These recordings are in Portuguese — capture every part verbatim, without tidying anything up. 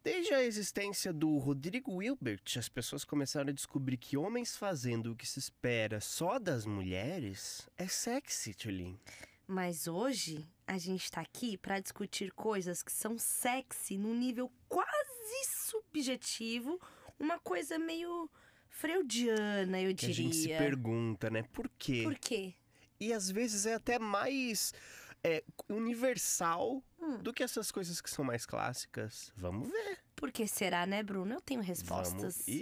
Desde a existência do Rodrigo Hilbert, as pessoas começaram a descobrir que homens fazendo o que se espera só das mulheres é sexy, Tulin. Mas hoje a gente tá aqui pra discutir coisas que são sexy num nível quase subjetivo, uma coisa meio freudiana, eu Que diria. a gente se pergunta, né? Por quê? Por quê? E às vezes é até mais é, universal Hum. do que essas coisas que são mais clássicas. Vamos ver. Por que será, né, Bruno? Eu tenho respostas. Vamos.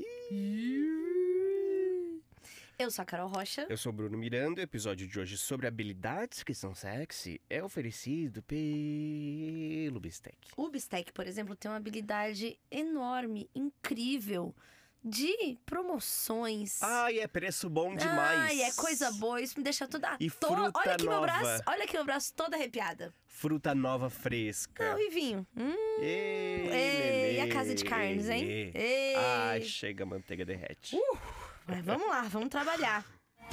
Ih. Eu sou a Carol Rocha. Eu sou o Bruno Miranda. O episódio de hoje sobre habilidades que são sexy é oferecido pelo Bistec. O Bistec, por exemplo, tem uma habilidade enorme, incrível, de promoções. Ai, é preço bom demais. Ai, é coisa boa. Isso me deixa toda... E to- fruta Olha aqui meu nova. braço. Olha aqui meu braço todo arrepiada. Fruta nova fresca. Não, e vinho. Hum. Ei, Ei, lelê. a casa de carnes, hein? Ei. Ei. Ai, chega, a manteiga derrete. Uh, mas vamos lá, vamos trabalhar.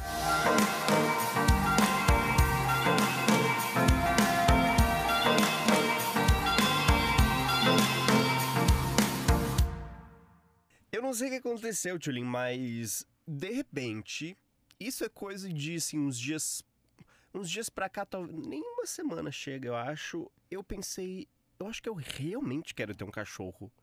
Eu não sei o que aconteceu, Tulin, mas de repente, isso é coisa de assim, uns dias. Uns dias pra cá, talvez. Nem uma semana chega, eu acho. Eu pensei. Eu acho que eu realmente quero ter um cachorro.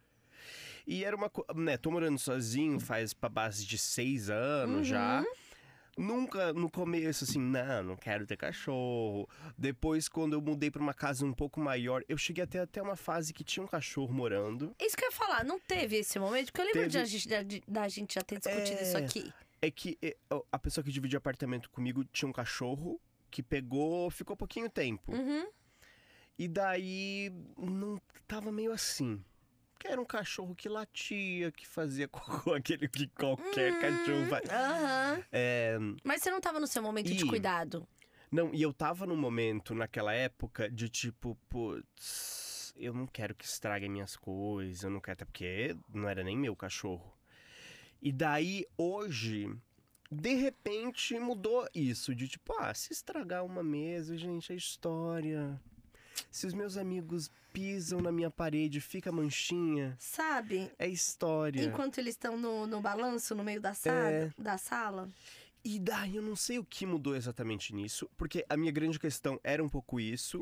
E era uma coisa. Né, tô morando sozinho faz pra base de seis anos Uhum. já. Nunca no começo, assim, não, não quero ter cachorro. Depois, quando eu mudei pra uma casa um pouco maior, eu cheguei até até uma fase que tinha um cachorro morando. Isso que eu ia falar, não teve esse momento? Porque eu lembro Teve- de a gente, da, de- da gente já ter discutido É. isso aqui. É que é, a pessoa que dividia apartamento comigo tinha um cachorro que pegou, ficou pouquinho tempo. Uhum. E daí não tava meio assim. Que era um cachorro que latia, que fazia cocô, aquele que qualquer cachorro faz. Aham. É, Mas você não tava no seu momento de E- cuidado. não, e eu tava num momento naquela época de tipo, putz, eu não quero que estraguem minhas coisas, eu não quero, até porque não era nem meu cachorro. E daí, hoje, de repente, mudou isso, de tipo, ah, se estragar uma mesa, gente, é história. Se os meus amigos pisam na minha parede, fica manchinha, Sabe? é história. Enquanto eles estão no, no balanço, no meio da sala, É. da sala. E daí eu não sei o que mudou exatamente nisso, porque a minha grande questão era um pouco isso.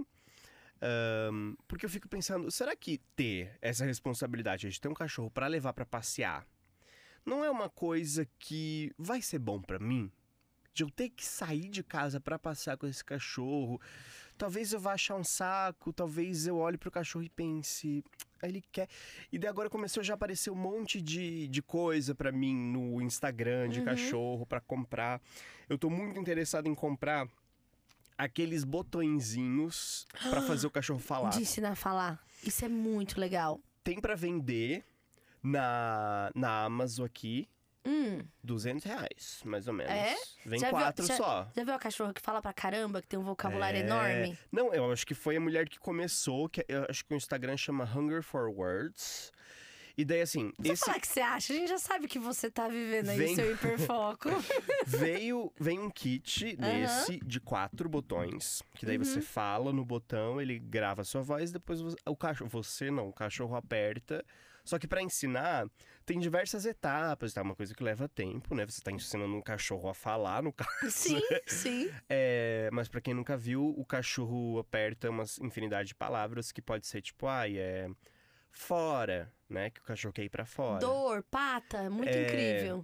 ahn, porque eu fico pensando, será que ter essa responsabilidade de ter um cachorro pra levar pra passear não é uma coisa que vai ser bom pra mim? De eu ter que sair de casa pra passear com esse cachorro, talvez eu vá achar um saco, talvez eu olhe pro cachorro e pense, "Ah, ele quer." E daí agora começou já a aparecer um monte de, de coisa pra mim no Instagram de Uhum. cachorro pra comprar. Eu tô muito interessado em comprar aqueles botõezinhos pra fazer o cachorro falar. De ensinar a falar. Isso é muito legal. Tem pra vender na, na Amazon aqui, Hum. duzentos reais, mais ou menos. É? Vem Já viu- quatro já- só. Já viu a cachorra que fala pra caramba, que tem um vocabulário É. enorme? Não, eu acho que foi a mulher que começou, que eu acho que o Instagram chama Hunger for Words. E daí, assim, Você esse falar o que você acha, a gente já sabe que você tá vivendo aí Vem- o seu hiperfoco. veio, vem um kit nesse de quatro botões, que daí Uhum. você fala no botão, ele grava a sua voz, depois você, o cachorro, você não, o cachorro aperta. Só que pra ensinar, tem diversas etapas, tá? Uma coisa que leva tempo, né? Você tá ensinando um cachorro a falar, no caso. Sim, sim. É, mas pra quem nunca viu, o cachorro aperta uma infinidade de palavras que pode ser tipo, ai, é fora, né? Que o cachorro quer ir pra fora. Dor, pata, muito É. incrível.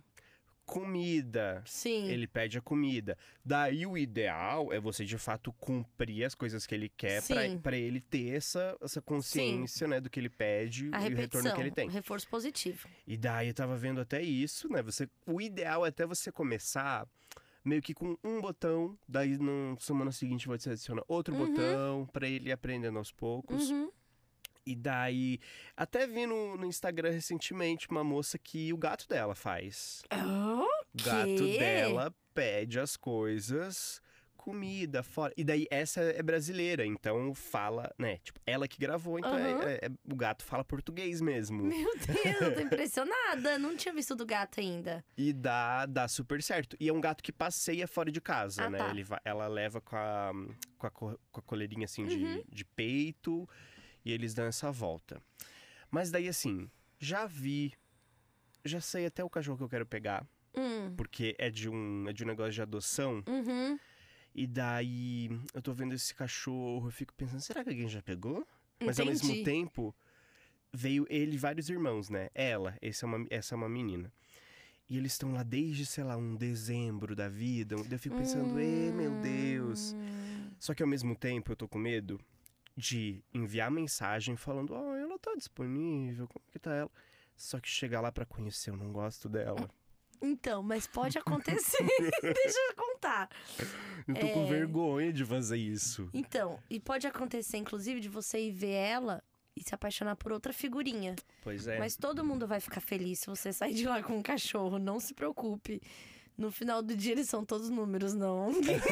Comida. Sim. Ele pede a comida. Daí o ideal é você de fato cumprir as coisas que ele quer pra, Sim. pra ele ter essa, essa consciência, né, do que ele pede A e o retorno repetição, que ele tem. reforço positivo. E daí eu tava vendo até isso, né? Você, o ideal é até você começar meio que com um botão, daí na semana seguinte você adiciona outro Uhum. botão pra ele ir aprendendo aos poucos. Uhum. E daí, até vi no, no Instagram recentemente uma moça que o gato dela faz. O O gato quê? dela pede as coisas, comida, fora. E daí essa é brasileira, então fala, né? Tipo, ela que gravou, então é- Aham. é- é- o gato fala português mesmo. Meu Deus, eu tô impressionada. Não tinha visto do gato ainda. E dá, dá super certo. E é um gato que passeia fora de casa, Ah, né? tá. Ele vai- ela leva com a, com a, co- com a coleirinha assim Uhum. de, de peito e eles dão essa volta. Mas daí, assim, já vi, já sei até o cachorro que eu quero pegar. Hum. Porque é de um, é de um negócio de adoção. Uhum. E daí, eu tô vendo esse cachorro, eu fico pensando, será que alguém já pegou? Mas ao Entendi. mesmo tempo, veio ele e vários irmãos, né? Ela, essa é uma, essa é uma menina. E eles estão lá desde, sei lá, um dezembro da vida. Eu fico pensando, ê, meu Deus. Hum. Só que ao mesmo tempo, eu tô com medo de enviar mensagem falando, ó, oh, ela tá disponível, como que tá ela? Só que chegar lá pra conhecer, eu não gosto dela. Então, mas pode acontecer. Deixa eu contar. Eu tô É. com vergonha de fazer isso. Então, e pode acontecer, inclusive, de você ir ver ela e se apaixonar por outra figurinha. Pois é. Mas todo mundo vai ficar feliz se você sair de lá com um cachorro. Não se preocupe. No final do dia, eles são todos números, não.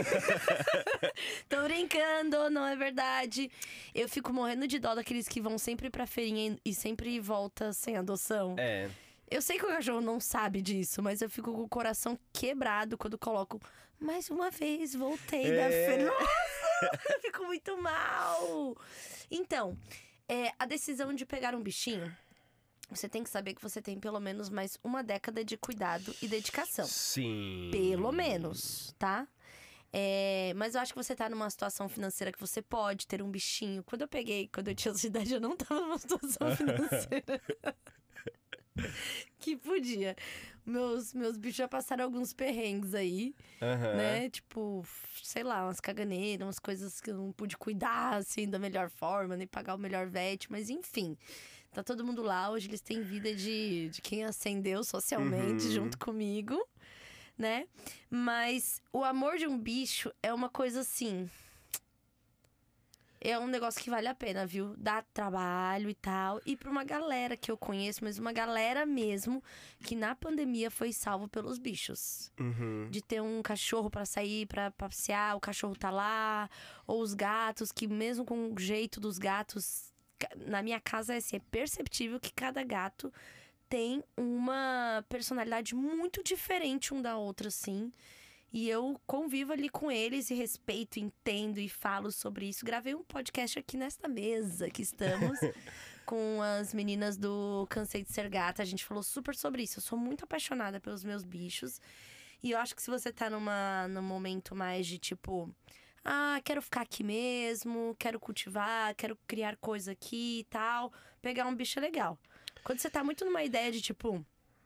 Tô brincando, não é verdade. Eu fico morrendo de dó daqueles que vão sempre pra feirinha e sempre volta sem adoção. É. Eu sei que o cachorro não sabe disso, mas eu fico com o coração quebrado quando coloco mais uma vez, voltei É. da feira. Nossa, eu fico muito mal. Então, é, a decisão de pegar um bichinho, você tem que saber que você tem pelo menos mais uma década de cuidado e dedicação. Sim. Pelo menos, tá? É, mas eu acho que você tá numa situação financeira que você pode ter um bichinho. Quando eu peguei, quando eu tinha essa idade, eu não tava numa situação financeira que podia. Meus, meus bichos já passaram alguns perrengues aí, Aham. né? Tipo, sei lá, umas caganeiras, umas coisas que eu não pude cuidar, assim, da melhor forma, nem pagar o melhor vet, mas enfim. Tá todo mundo lá, hoje eles têm vida de, de quem ascendeu socialmente Uhum. junto comigo, né? Mas o amor de um bicho é uma coisa assim... É um negócio que vale a pena, viu? Dá trabalho e tal. E pra uma galera que eu conheço, mas uma galera mesmo, que na pandemia foi salvo pelos bichos. Uhum. De ter um cachorro pra sair, pra passear, o cachorro tá lá. Ou os gatos, que mesmo com o jeito dos gatos... Na minha casa é assim, é perceptível que cada gato tem uma personalidade muito diferente um da outra, assim. E eu convivo ali com eles e respeito, entendo e falo sobre isso. Gravei um podcast aqui nesta mesa que estamos com as meninas do Cansei de Ser Gata. A gente falou super sobre isso. Eu sou muito apaixonada pelos meus bichos. E eu acho que se você tá numa, num momento mais de tipo... Ah, quero ficar aqui mesmo, quero cultivar, quero criar coisa aqui e tal. Pegar um bicho é legal. Quando você tá muito numa ideia de tipo...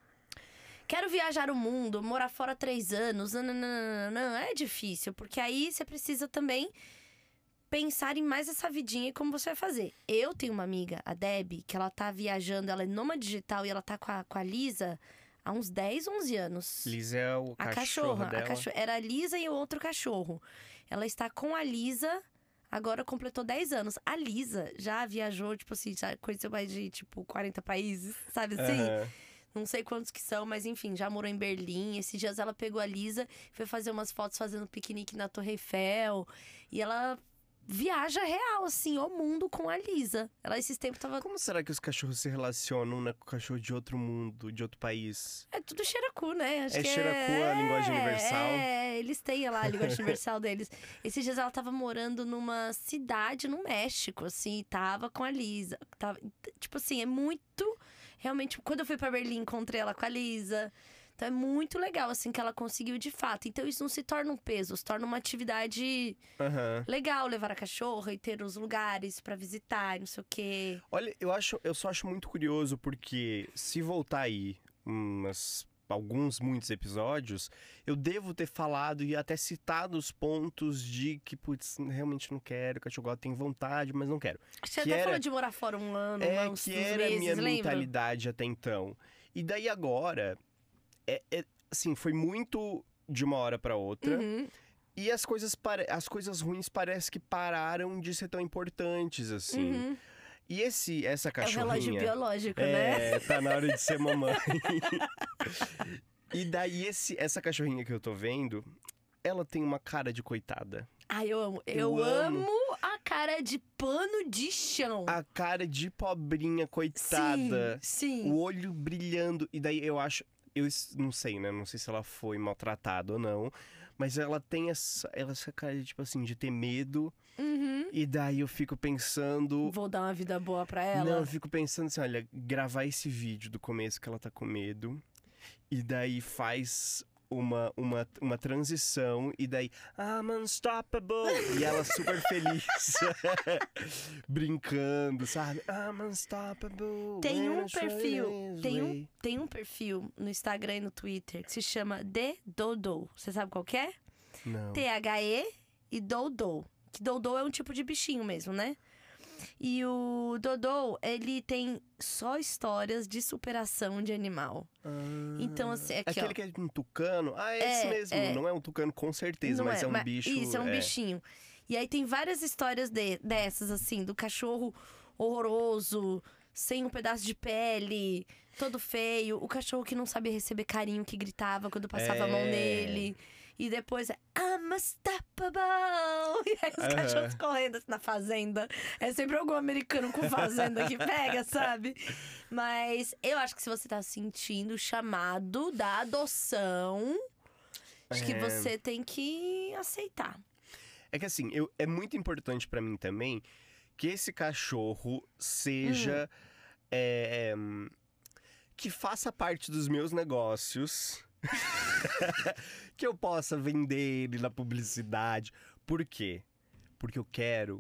Quero viajar o mundo, morar fora três anos, não, não, não, não, é difícil. Porque aí você precisa também pensar em mais essa vidinha e como você vai fazer. Eu tenho uma amiga, a Debbie, que ela tá viajando, ela é nômade digital e ela tá com a, com a Lisa há uns dez, onze anos. Lisa é o A cachorro cachorra, dela. a cachorra. Era a Lisa e o outro cachorro. Ela está com a Lisa, agora completou dez anos. A Lisa já viajou, tipo assim, já conheceu mais de, tipo, quarenta países, sabe assim? Aham. Não sei quantos que são, mas enfim, já morou em Berlim. Esses dias ela pegou a Lisa, foi fazer umas fotos fazendo piquenique na Torre Eiffel. E ela viaja real, assim, o mundo com a Lisa. Ela esses tempos tava... Como será que os cachorros se relacionam, né, com o cachorro de outro mundo, de outro país? É tudo xeracu, né? Acho É que xeracu, a linguagem universal. É, eles têm lá a linguagem universal deles. Esses dias ela tava morando numa cidade no México, assim, e tava com a Lisa. Tava, tipo assim, é muito... Realmente, quando eu fui pra Berlim, encontrei ela com a Lisa. Então é muito legal, assim, que ela conseguiu de fato. Então isso não se torna um peso, se torna uma atividade Aham. legal. Levar a cachorra e ter os lugares pra visitar, não sei o quê. Olha, eu, acho, eu só acho muito curioso, porque se voltar aí umas, alguns, muitos episódios, eu devo ter falado e até citado os pontos de que, putz, realmente não quero, cachorro tem vontade, mas não quero. Você Que até era- falou de morar fora um ano, É, uns, que uns era meses, a minha lembra? mentalidade até então. E daí agora, é, é, assim, foi muito de uma hora pra outra. Uhum. E as coisas, pare- as coisas ruins parece que pararam de ser tão importantes, assim. Uhum. E esse, essa É o cachorrinha... relógio biológico, né? É, tá na hora de ser mamãe. E daí esse, essa cachorrinha que eu tô vendo, ela tem uma cara de coitada. Ai, eu amo. Eu, Eu amo. amo a cara de pano de chão. A cara de pobrinha, coitada. Sim, sim. O olho brilhando. E daí eu acho... Eu es- não sei, né? Não sei se ela foi maltratada ou não. Mas ela tem essa, ela essa cara, tipo assim, de ter medo. Uhum. E daí eu fico pensando... Vou dar uma vida boa pra ela. Não, eu fico pensando assim, olha, gravar esse vídeo do começo que ela tá com medo. E daí faz uma, uma, uma transição. E daí, I'm unstoppable. E ela super feliz. Brincando, sabe? I'm unstoppable. Tem um when I try perfil, this tem um, way. tem um perfil no Instagram e no Twitter que se chama The Dodo. Você sabe qual que é? Não. T H E e Dodo. Que Dodo é um tipo de bichinho mesmo, né? E o Dodo, ele tem só histórias de superação de animal. Ah, Então, assim, aqui, aquele ó. que é um tucano? Ah, é, É, esse mesmo. é. Não é um tucano com certeza, Não mas é, um bicho. Isso, é um bichinho. E aí tem várias histórias de- dessas, assim, do cachorro horroroso, sem um pedaço de pele, todo feio. O cachorro que não sabia receber carinho, que gritava quando passava a mão É. nele. E depois é I'm unstoppable! E aí os Aham. cachorros correndo assim, na fazenda. É sempre algum americano com fazenda que pega, sabe? Mas eu acho que se você tá sentindo o chamado da adoção, acho que É. você tem que aceitar. É que assim, eu, é muito importante pra mim também que esse cachorro seja. Hum. é, hum, que faça parte dos meus negócios. Que eu possa vender ele na publicidade. Por quê? Porque eu quero.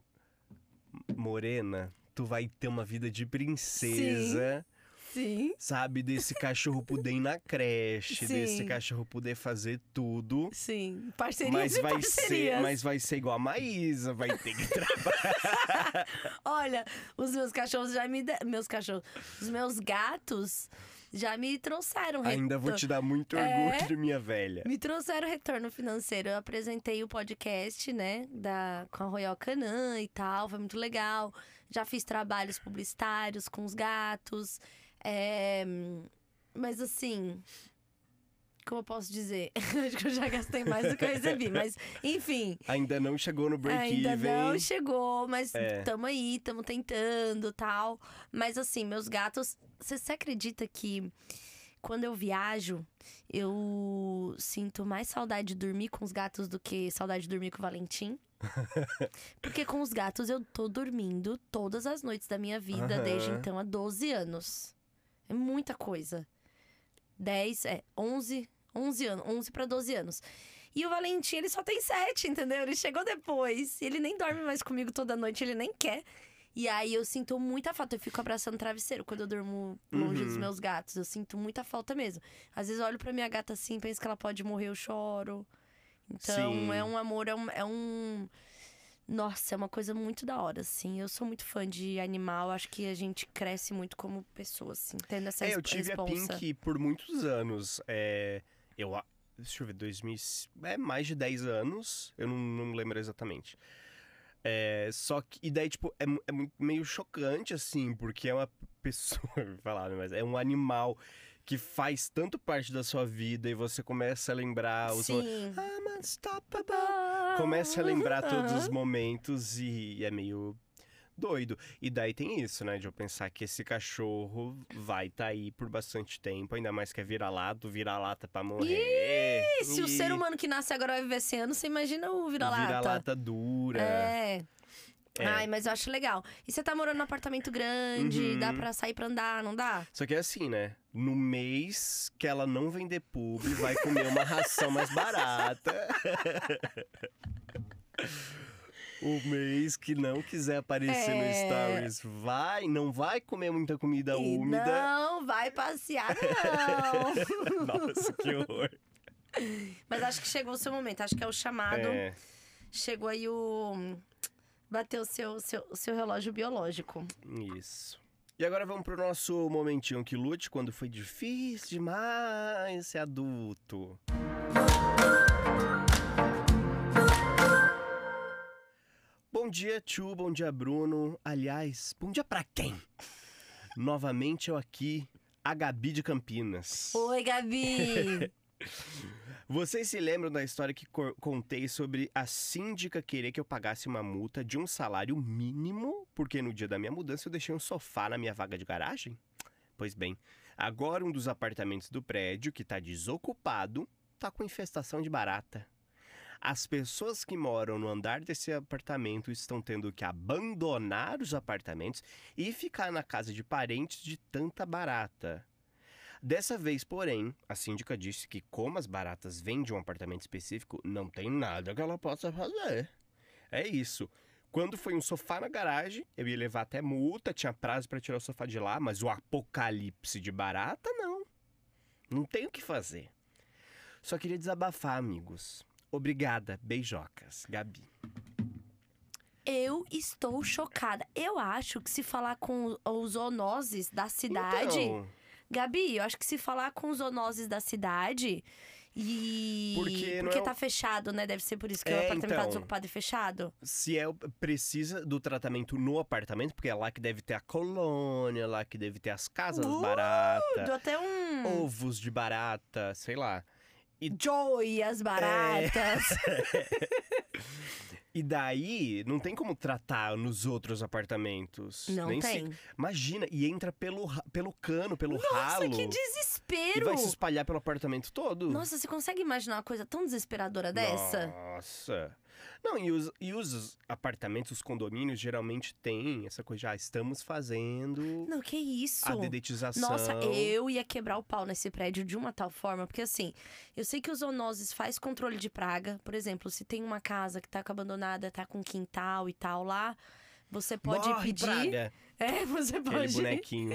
Morena, tu vai ter uma vida de princesa. Sim. Sabe? Desse cachorro poder ir na creche, Sim. desse cachorro poder fazer tudo. Sim. Parcerias Mas e vai, parcerias. ser, mas vai ser igual a Maísa, vai ter que trabalhar. Olha, os meus cachorros já me... De... Meus cachorros... Os meus gatos já me trouxeram retorno. Ainda vou te dar muito É. orgulho, minha velha. Me trouxeram retorno financeiro. Eu apresentei o podcast, né, da, com a Royal Canin e tal, foi muito legal. Já fiz trabalhos publicitários com os gatos. É, mas assim, como eu posso dizer? Acho que eu já gastei mais do que eu recebi, mas enfim. Ainda não chegou no break-even. Ainda não chegou, mas É. tamo aí, tamo tentando, tal. Mas assim, meus gatos... Você se acredita que quando eu viajo, eu sinto mais saudade de dormir com os gatos do que saudade de dormir com o Valentim? Porque com os gatos eu tô dormindo todas as noites da minha vida, Aham. desde então há doze anos. É muita coisa. dez, é, onze, onze anos, onze pra doze anos. E o Valentim, ele só tem sete, entendeu? Ele chegou depois, ele nem dorme mais comigo toda noite, ele nem quer. E aí eu sinto muita falta, eu fico abraçando o travesseiro quando eu durmo longe Uhum. dos meus gatos. Eu sinto muita falta mesmo. Às vezes eu olho pra minha gata assim, penso que ela pode morrer, eu choro. Então Sim. é um amor, é um, é um... Nossa, é uma coisa muito da hora, assim. Eu sou muito fã de animal, acho que a gente cresce muito como pessoa, assim, tendo essa É, eu resp- tive a responsa. Pink por muitos anos. É, eu, a- deixa eu ver, dois mil, é mais de dez anos. Eu não, não lembro exatamente. É, só que, e daí, tipo, é, mu- é muito- meio chocante, assim, porque é uma pessoa, eu vou falar, né, mas é um animal que faz tanto parte da sua vida e você começa a lembrar os mo- Sim. I'm unstoppable. Começa a lembrar todos os momentos e é meio doido. E daí tem isso, né, de eu pensar que esse cachorro vai estar aí por bastante tempo, ainda mais que é vira-lata, vira-lata pra morrer. E se o ser humano que nasce agora vai viver cem anos, você imagina o vira-lata. Vira-lata dura. É. É. Ai, mas eu acho legal. E você tá morando num apartamento grande, Uhum. dá pra sair pra andar, não dá? Só que é assim, né? No mês que ela não vender publi, vai comer uma ração mais barata. O mês que não quiser aparecer É. no Stories, vai, não vai comer muita comida E úmida. não vai passear, não. Nossa, que horror. Mas acho que chegou o seu momento, acho que é o chamado. É, Chegou aí o... Bateu o seu, seu, o seu relógio biológico. isso. E agora vamos pro nosso momentinho que lute, quando foi difícil demais ser adulto. Bom dia, Tchu, bom dia, Bruno. Aliás, bom dia pra quem? Novamente eu aqui, a Gabi de Campinas. Oi, Gabi! Vocês se lembram da história que co- contei sobre a síndica querer que eu pagasse uma multa de um salário mínimo, porque no dia da minha mudança eu deixei um sofá na minha vaga de garagem? Pois bem, agora um dos apartamentos do prédio, que tá desocupado, tá com infestação de barata. as pessoas que moram no andar desse apartamento estão tendo que abandonar os apartamentos e ficar na casa de parentes de tanta barata. Dessa vez, porém, a síndica disse que como as baratas vêm de um apartamento específico, não tem nada que ela possa fazer. É isso. Quando foi um sofá na garagem, eu ia levar até multa, tinha prazo para tirar o sofá de lá, mas o apocalipse de barata, não. Não tem o que fazer. Só queria desabafar, amigos. Obrigada, beijocas. Gabi. Eu estou chocada. Eu acho que se falar com os zoonoses da cidade... Então... Gabi, eu acho que se falar com os zoonoses da cidade e... Porque, Porque não é... tá fechado, né? Deve ser por isso que É, o apartamento então... tá desocupado e fechado. Se é, precisa do tratamento no apartamento, porque é lá que deve ter a colônia, lá que deve ter as casas Uh, baratas, deu até um... ovos de barata, sei lá. E... Joey, as baratas. É... E daí, não tem como tratar nos outros apartamentos. Não Nem tem. Se... Imagina, e entra pelo, pelo cano, pelo Nossa, ralo. que E desespero! vai se espalhar pelo apartamento todo. Nossa, você consegue imaginar uma coisa tão desesperadora dessa? Nossa. Não, e os, e os apartamentos, os condomínios, geralmente têm essa coisa, já estamos fazendo Não, que isso? a dedetização. Nossa, eu ia quebrar o pau nesse prédio de uma tal forma, porque assim, eu sei que os zoonoses faz controle de praga. Por exemplo, se tem uma casa que tá abandonada, tá com quintal e tal lá, você pode Morre, pedir. praga. É, você Aquele pode. bonequinho.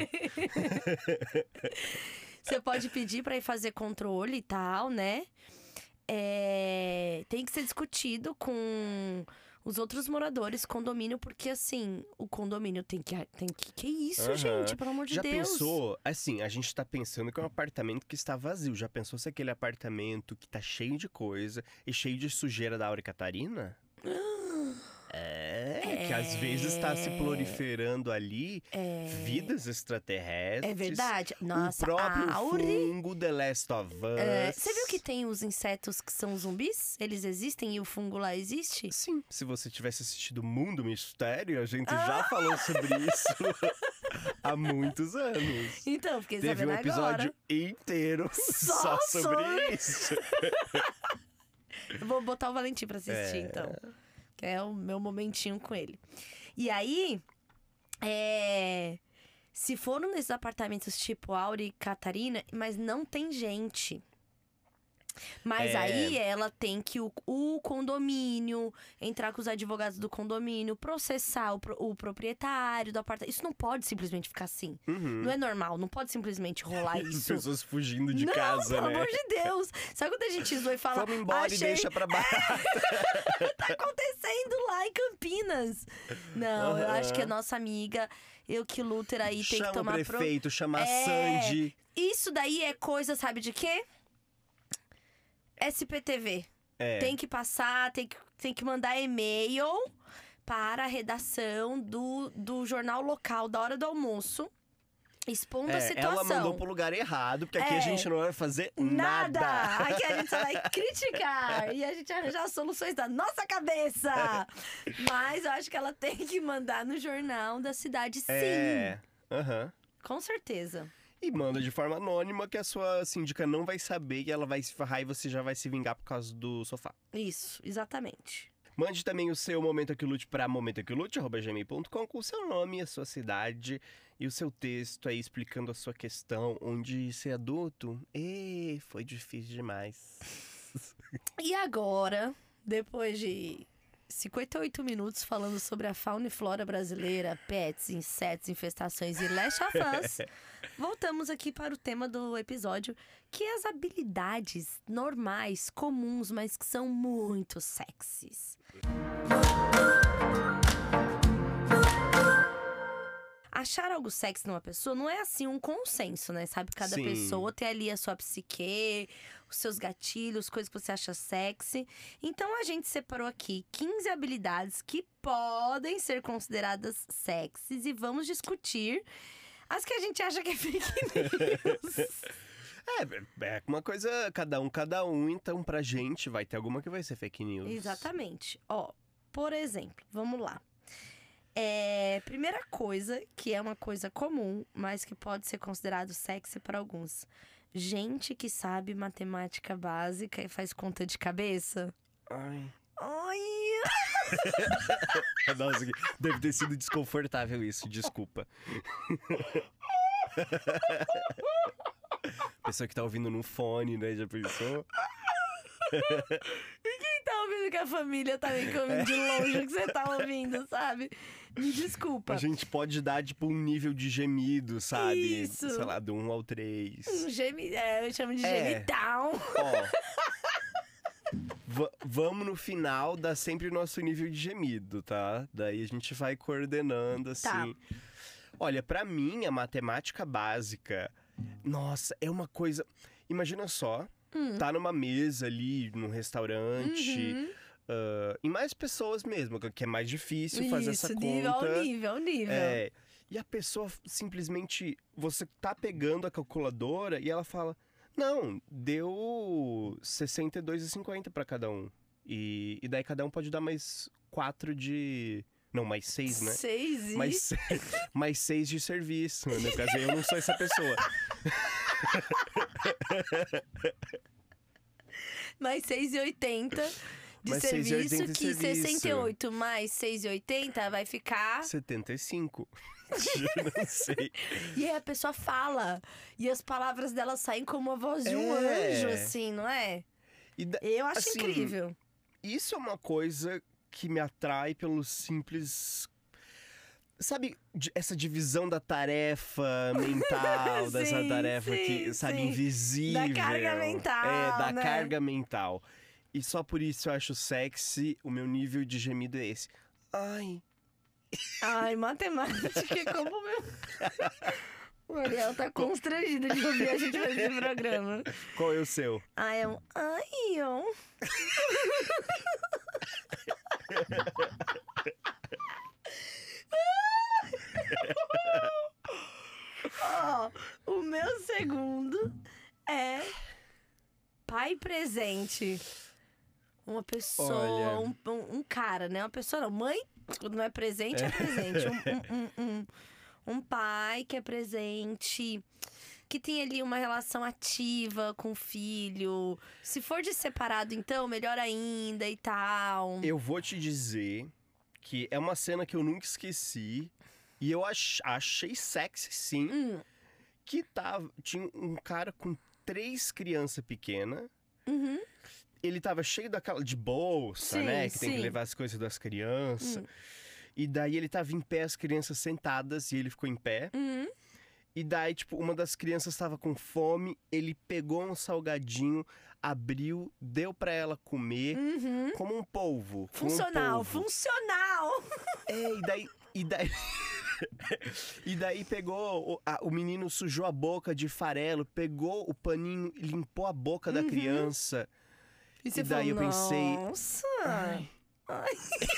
Você pode pedir pra ir fazer controle e tal, né? É... Tem que ser discutido com os outros moradores, condomínio, porque assim, o condomínio tem que. Tem que... Que isso, Aham. gente? Pelo amor de Já Deus. pensou? Assim, a gente tá pensando que é um apartamento que está vazio. Já pensou se aquele apartamento que tá cheio de coisa e cheio de sujeira da Aura Catarina? É, que às vezes tá se proliferando ali vidas extraterrestres. É verdade. Nossa, o próprio a Auri... fungo The Last of Us. É, você viu que tem os insetos que são zumbis? Eles existem e o fungo lá existe? Sim, se você tivesse assistido Mundo Mistério, a gente já falou sobre isso há muitos anos. Então, fiquei Teve sabendo um episódio agora. inteiro Só só, sobre sobre- isso. Eu vou botar o Valentim pra assistir, É. então. Que é o meu momentinho com ele. E aí, é... se foram nesses apartamentos tipo Auri e Catarina, mas não tem gente. Mas É. aí ela tem que o, o condomínio entrar com os advogados do condomínio, processar o, pro- o proprietário do apartamento. Isso não pode simplesmente ficar assim. Uhum. Não é normal, não pode simplesmente rolar As isso. pessoas fugindo de não, casa, pelo né? amor de Deus. Sabe quando a gente zoa e fala... Vamos embora Achei... e deixa pra baixo. tá acontecendo lá em Campinas. Não, eu Aham. acho que a nossa amiga, eu que Luther aí, tem Chama que tomar... o prefeito, chama a É. Sandy. Isso daí é coisa, sabe de quê? S P T V. É. Tem que passar, tem que, tem que mandar e-mail para a redação do, do jornal local da hora do almoço, expondo a É, situação. ela mandou pro lugar errado, porque aqui É. a gente não vai fazer Nada! nada. Aqui a gente só vai criticar e a gente arranjar soluções da nossa cabeça. Mas eu acho que ela tem que mandar no jornal da cidade, sim. É. Aham. Com certeza. E manda de forma anônima que a sua síndica não vai saber e ela vai se ferrar e você já vai se vingar por causa do sofá. Isso, exatamente. Mande também o seu Momento Aqui Lute para momentoaquilute arroba gmail ponto com com o seu nome, a sua cidade e o seu texto aí explicando a sua questão, onde ser adulto, e foi difícil demais. E agora, depois de cinquenta e oito minutos falando sobre a fauna e flora brasileira, pets, insetos, infestações e Last of Us, voltamos aqui para o tema do episódio, que é as habilidades normais, comuns, mas que são muito sexys. Achar algo sexy numa pessoa não é assim um consenso, né? Sabe, cada Sim. pessoa tem ali a sua psique, os seus gatilhos, coisas que você acha sexy. Então a gente separou aqui quinze habilidades que podem ser consideradas sexys e vamos discutir as que a gente acha que é fake news. É, é uma coisa, cada um, cada um, então pra gente vai ter alguma que vai ser fake news. Exatamente. Ó, por exemplo, vamos lá. É, primeira coisa, que é uma coisa comum, mas que pode ser considerado sexy para alguns. Gente que sabe matemática básica e faz conta de cabeça. Ai. Ai. Nossa, deve ter sido desconfortável isso, desculpa. Pessoa que tá ouvindo no fone, né? Já pensou? E quem tá ouvindo que a família tá meio que ouvindo de longe o que você tá ouvindo, sabe? Me desculpa. A gente pode dar, tipo, um nível de gemido, sabe? Isso. Sei lá, do um ao três. Um gemi... É, eu chamo de É. gemidão. Ó. v- vamos no final dar sempre o nosso nível de gemido, tá? Daí a gente vai coordenando, assim. Tá. Olha, pra mim, a matemática básica, nossa, é uma coisa... Imagina só, Hum. tá numa mesa ali, num restaurante... Uhum. ah, e mais pessoas mesmo, que é mais difícil fazer Isso, essa nível conta. ao nível, ao nível. É, e a pessoa simplesmente... Você tá pegando a calculadora e ela fala... Não, deu sessenta e dois e cinquenta pra cada um. E, e daí cada um pode dar mais quatro de... Não, mais seis, né? Seis e... Mais, se- mais seis de serviço. No caso, eu não sou essa pessoa. Mais seis e oitenta de Mais seis e serviço, oitenta de que serviço. sessenta e oito mais seis e oitenta vai ficar... setenta e cinco. Eu não sei. E aí a pessoa fala, e as palavras dela saem como a voz de um É. anjo, assim, não é? E da- Eu acho Assim, incrível. Isso é uma coisa que me atrai pelo simples... Sabe, de- essa divisão da tarefa mental, dessa Sim, tarefa sim, que, sabe, sim. invisível. Da carga mental, É, da né? carga mental. E só por isso eu acho sexy, o meu nível de gemido é esse. Ai, Ai, matemática é como meu... O Ariel tá constrangido de ouvir a gente fazer esse programa. qual é o seu? Ai, é um... Ai, ó. Ó, o meu segundo é pai presente. Uma pessoa, Olha. um, um, um cara, né? Uma pessoa não. Mãe, quando não é presente, é, presente. Um, um, um, um, um pai que é presente, que tem ali uma relação ativa com o filho. Se for de separado, então, melhor ainda e tal. Eu vou te dizer que é uma cena que eu nunca esqueci. E eu ach- achei sexy, sim. Hum, Que tava, tinha um cara com três crianças pequenas. uhum. Ele tava cheio daquela de bolsa, Sim, né? Que tem que sim. levar as coisas das crianças. Hum. E daí ele tava em pé, as crianças sentadas, e ele ficou em pé. Uhum. E daí, tipo, uma das crianças tava com fome, ele pegou um salgadinho, abriu, deu pra ela comer, Uhum. como um polvo. como um Funcional, polvo. funcional. É, e daí. E daí... e daí pegou, o, a- o menino sujou a boca de farelo, pegou o paninho, limpou a boca da Uhum. criança. E você E daí falou, eu pensei, nossa. Ai. Ai.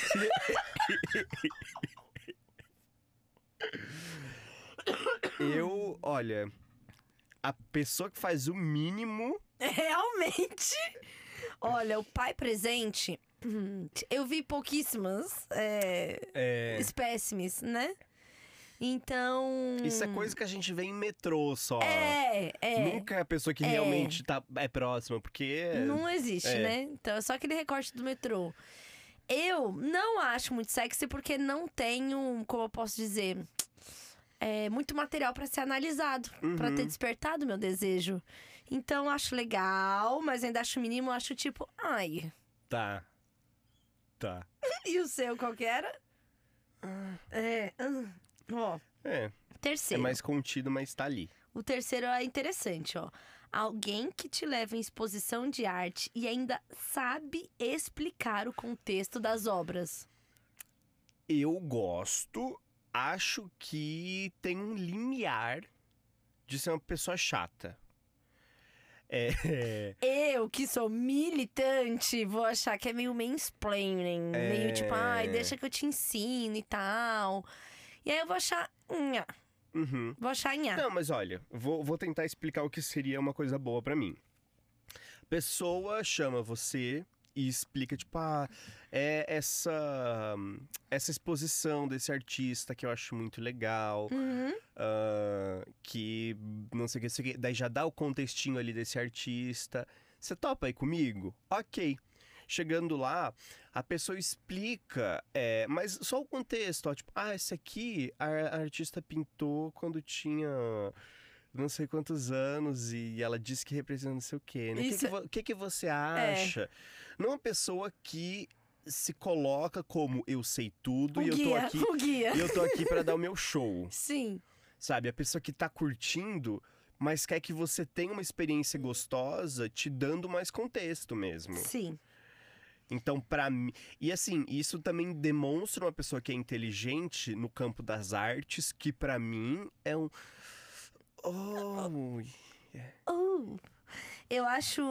Eu, olha, a pessoa que faz o mínimo. Realmente. Olha, o pai presente, hum, eu vi pouquíssimas é, É, espécimes, né? Então... isso é coisa que a gente vê em metrô só. É, é. Nunca é a pessoa que É. realmente tá, é próxima, porque. Não existe, É. né? Então é só aquele recorte do metrô. Eu não acho muito sexy porque não tenho, como eu posso dizer, é, muito material pra ser analisado, pra Uhum. ter despertado meu desejo. Então acho legal, mas ainda acho mínimo, acho tipo, ai. Tá. Tá. E o seu qual que era? É, ah, ó, É. É terceiro. mais contido, mas tá ali. O terceiro é interessante, ó. Alguém que te leva em exposição de arte e ainda sabe explicar o contexto das obras. Eu gosto, acho que tem um limiar de ser uma pessoa chata. É. Eu, que sou militante, vou achar que é meio mansplaining. É. Meio tipo, ai, deixa que eu te ensino e tal. E aí eu vou achar, nha, Uhum. vou achar nha. Não, mas olha, vou, vou tentar explicar o que seria uma coisa boa pra mim. Pessoa chama você e explica, tipo, ah, é essa, essa exposição desse artista que eu acho muito legal, Uhum. ah, que não sei o que, não sei o que, daí já dá o contextinho ali desse artista. Você topa aí comigo? Ok. chegando lá, a pessoa explica, é, mas só o contexto, ó, tipo, ah, esse aqui a, a artista pintou quando tinha não sei quantos anos e ela disse que representa não sei o quê, né? O que, Isso que, vo- que que você acha? Não uma pessoa que se coloca como eu sei tudo O e eu tô guia, aqui o guia. e eu tô aqui pra dar o meu show. Sim. Sabe, a pessoa que tá curtindo, mas quer que você tenha uma experiência gostosa, te dando mais contexto mesmo. Sim. Então, pra mim. E assim, isso também demonstra uma pessoa que é inteligente no campo das artes, que pra mim é um. Oh. Uh, eu acho.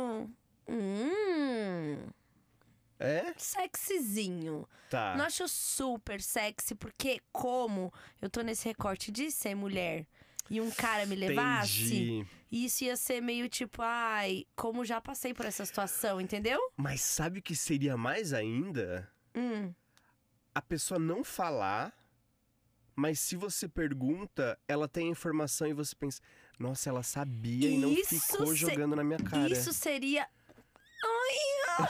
Hum. É? Sexyzinho. Tá. Não acho super sexy, porque como eu tô nesse recorte de ser mulher e um cara me levasse, Entendi. isso ia ser meio tipo, ai, como já passei por essa situação, entendeu? Mas sabe o que seria mais ainda? Hum. A pessoa não falar, mas se você pergunta, ela tem a informação e você pensa, nossa, ela sabia e não Isso ficou se- jogando na minha cara. Isso seria. Ai,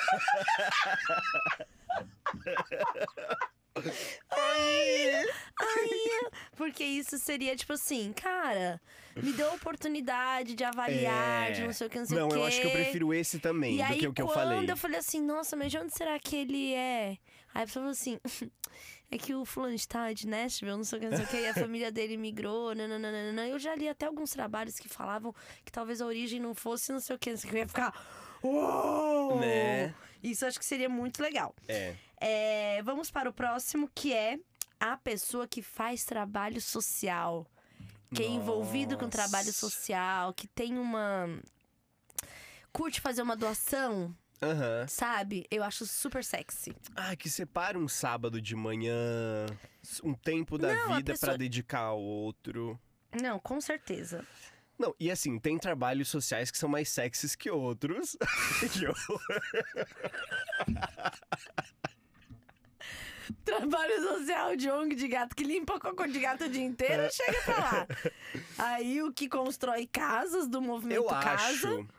Ai. ai, porque isso seria tipo assim, cara, me deu a oportunidade de avaliar, É. de não sei o que, não sei Não, o quê. eu acho que eu prefiro esse também, E do aí, que o que eu quando falei. eu falei assim, nossa, mas de onde será que ele é? Aí a pessoa falou assim, é que o fulano de tal é de Nashville, não sei o que, não sei o que, e a família dele migrou, nananana. Eu já li até alguns trabalhos que falavam que talvez a origem não fosse não sei o que, não sei o que, eu ia ficar... Uou! Né? Isso eu acho que seria muito legal. É. É, vamos para o próximo, que é a pessoa que faz trabalho social. Que é envolvido com trabalho Nossa. social, que tem uma... curte fazer uma doação, Aham. sabe? Eu acho super sexy. Ah, que separa um sábado de manhã, um tempo da Não, a vida pessoa- pra dedicar ao outro. Não, com certeza. Não, e assim, tem trabalhos sociais que são mais sexys que outros. Que eu- Trabalho social de O N G de gato que limpa cocô de gato o dia inteiro, chega pra lá. Aí o que constrói casas do movimento eu casa. acho.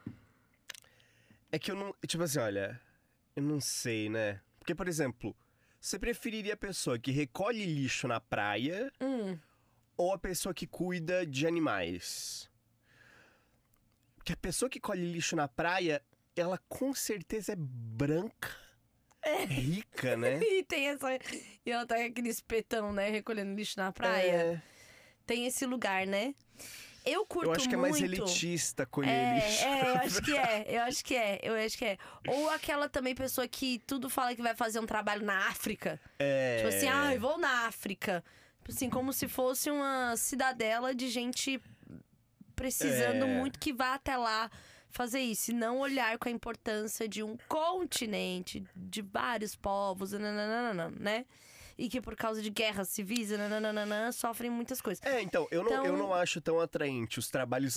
É que eu não. Tipo assim, olha. Eu não sei, né? Porque, por exemplo, você preferiria a pessoa que recolhe lixo na praia Hum, ou a pessoa que cuida de animais? Porque a pessoa que colhe lixo na praia, ela com certeza é branca, é rica, né? E tem essa. E ela tá com aquele espetão, né? Recolhendo lixo na praia. É, Tem esse lugar, né? Eu curto eu acho que é mais muito. elitista colher É, lixo. é, eu acho que é, eu acho que é, eu acho que é. Ou aquela também pessoa que tudo fala que vai fazer um trabalho na África. É. Tipo assim, ai, vou na África. Tipo assim, como se fosse uma cidadela de gente precisando É. muito que vá até lá fazer isso. E não olhar com a importância de um continente, de vários povos, nananana, né? E que por causa de guerras civis, nananana, sofrem muitas coisas. É, então, eu não, eu Então- não acho tão atraente os trabalhos.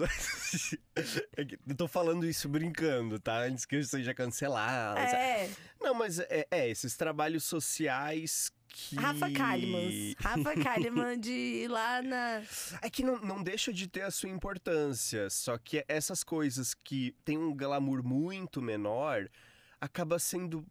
É que eu tô falando isso brincando, tá? Antes que eu seja cancelado. É, Não, mas é, é, esses trabalhos sociais que. Rafa Kalimann. Rafa Kalimann de ir lá na... É que não, não deixa de ter a sua importância. Só que essas coisas que tem um glamour muito menor acaba sendo.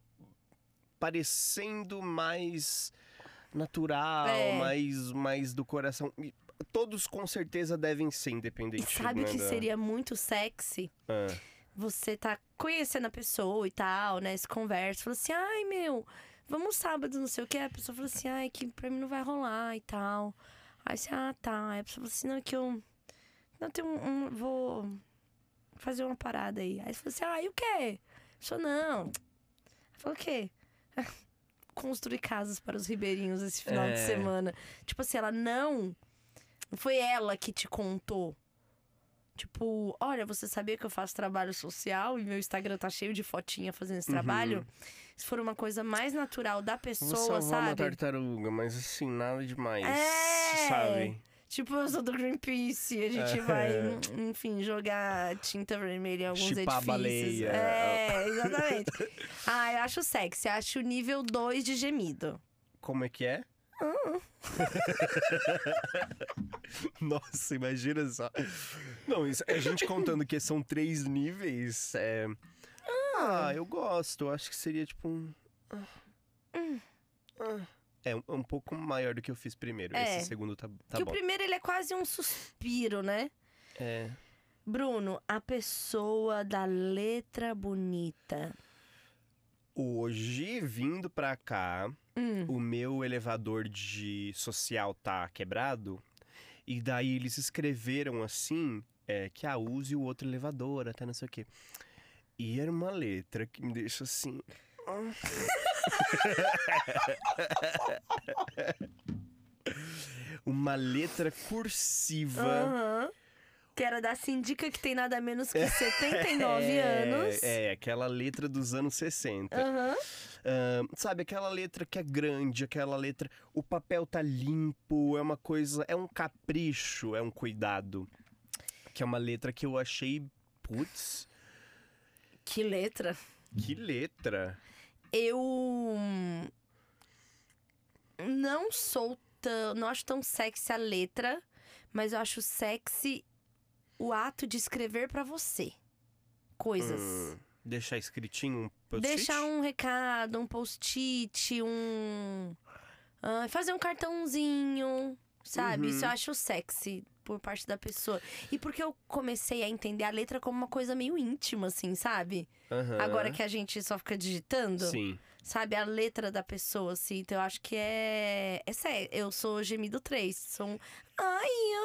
Parecendo mais natural, É. mais, mais do coração. E todos com certeza devem ser E independentes. sabe o né, que da- seria muito sexy? Ah. Você tá conhecendo a pessoa e tal, né? Se conversa, fala assim, ai meu, vamos sábado, não sei o que. A pessoa fala assim, ai, que pra mim não vai rolar e tal. Aí você, ah, tá. Aí a pessoa fala assim, não, é que eu. Não, tem um, um- vou fazer uma parada aí. Aí você fala assim, ah, e o quê? A pessoa, não. Fala o quê? Construir casas para os ribeirinhos esse final de É. semana. Tipo assim, ela não. Não foi ela que te contou. Tipo, olha, você sabia que eu faço trabalho social e meu Instagram tá cheio de fotinha fazendo esse Uhum. trabalho? Se for uma coisa mais natural da Vou pessoa, salvar uma sabe? tartaruga, mas assim, nada demais. É. Sabe? Tipo, eu sou do Greenpeace, a gente É. vai, enfim, jogar tinta vermelha em alguns Chipar a edifícios. baleia. É, exatamente. Ah, eu acho sexy, acho nível dois de gemido. Como é que é? Ah. Nossa, imagina só. Não, isso, a gente contando que são três níveis, é. Ah, eu gosto. Eu acho que seria tipo um. Ah. Hum. Ah. É um, um pouco maior do que eu fiz primeiro. É. Esse segundo tá, tá que bom. o primeiro ele é quase um suspiro, né? É. Bruno, a pessoa da letra bonita. Hoje, vindo pra cá, Hum. o meu elevador de social tá quebrado. E daí eles escreveram assim, é, que a use o outro elevador, até não sei o quê. E era uma letra que me deixa assim... uma letra cursiva. Aham. Que era da síndica, que tem nada menos que setenta e nove É, anos. É, aquela letra dos anos sessenta. Aham. Ah, sabe, aquela letra que é grande, aquela letra... O papel tá limpo, é uma coisa... É um capricho, é um cuidado. Que é uma letra que eu achei... Putz, Que letra. que letra. Eu não sou tão... Não acho tão sexy a letra, mas eu acho sexy o ato de escrever pra você coisas. Hum, deixar escritinho um post-it? Deixar um recado, um post-it, um... ah, fazer um cartãozinho, sabe? Uhum. Isso eu acho sexy por parte da pessoa. E porque eu comecei a entender a letra como uma coisa meio íntima, assim, sabe? Aham. Agora que a gente só fica digitando, Sim. sabe? A letra da pessoa, assim. Então eu acho que é... É sério, eu sou gemido três. Sou um... Ai,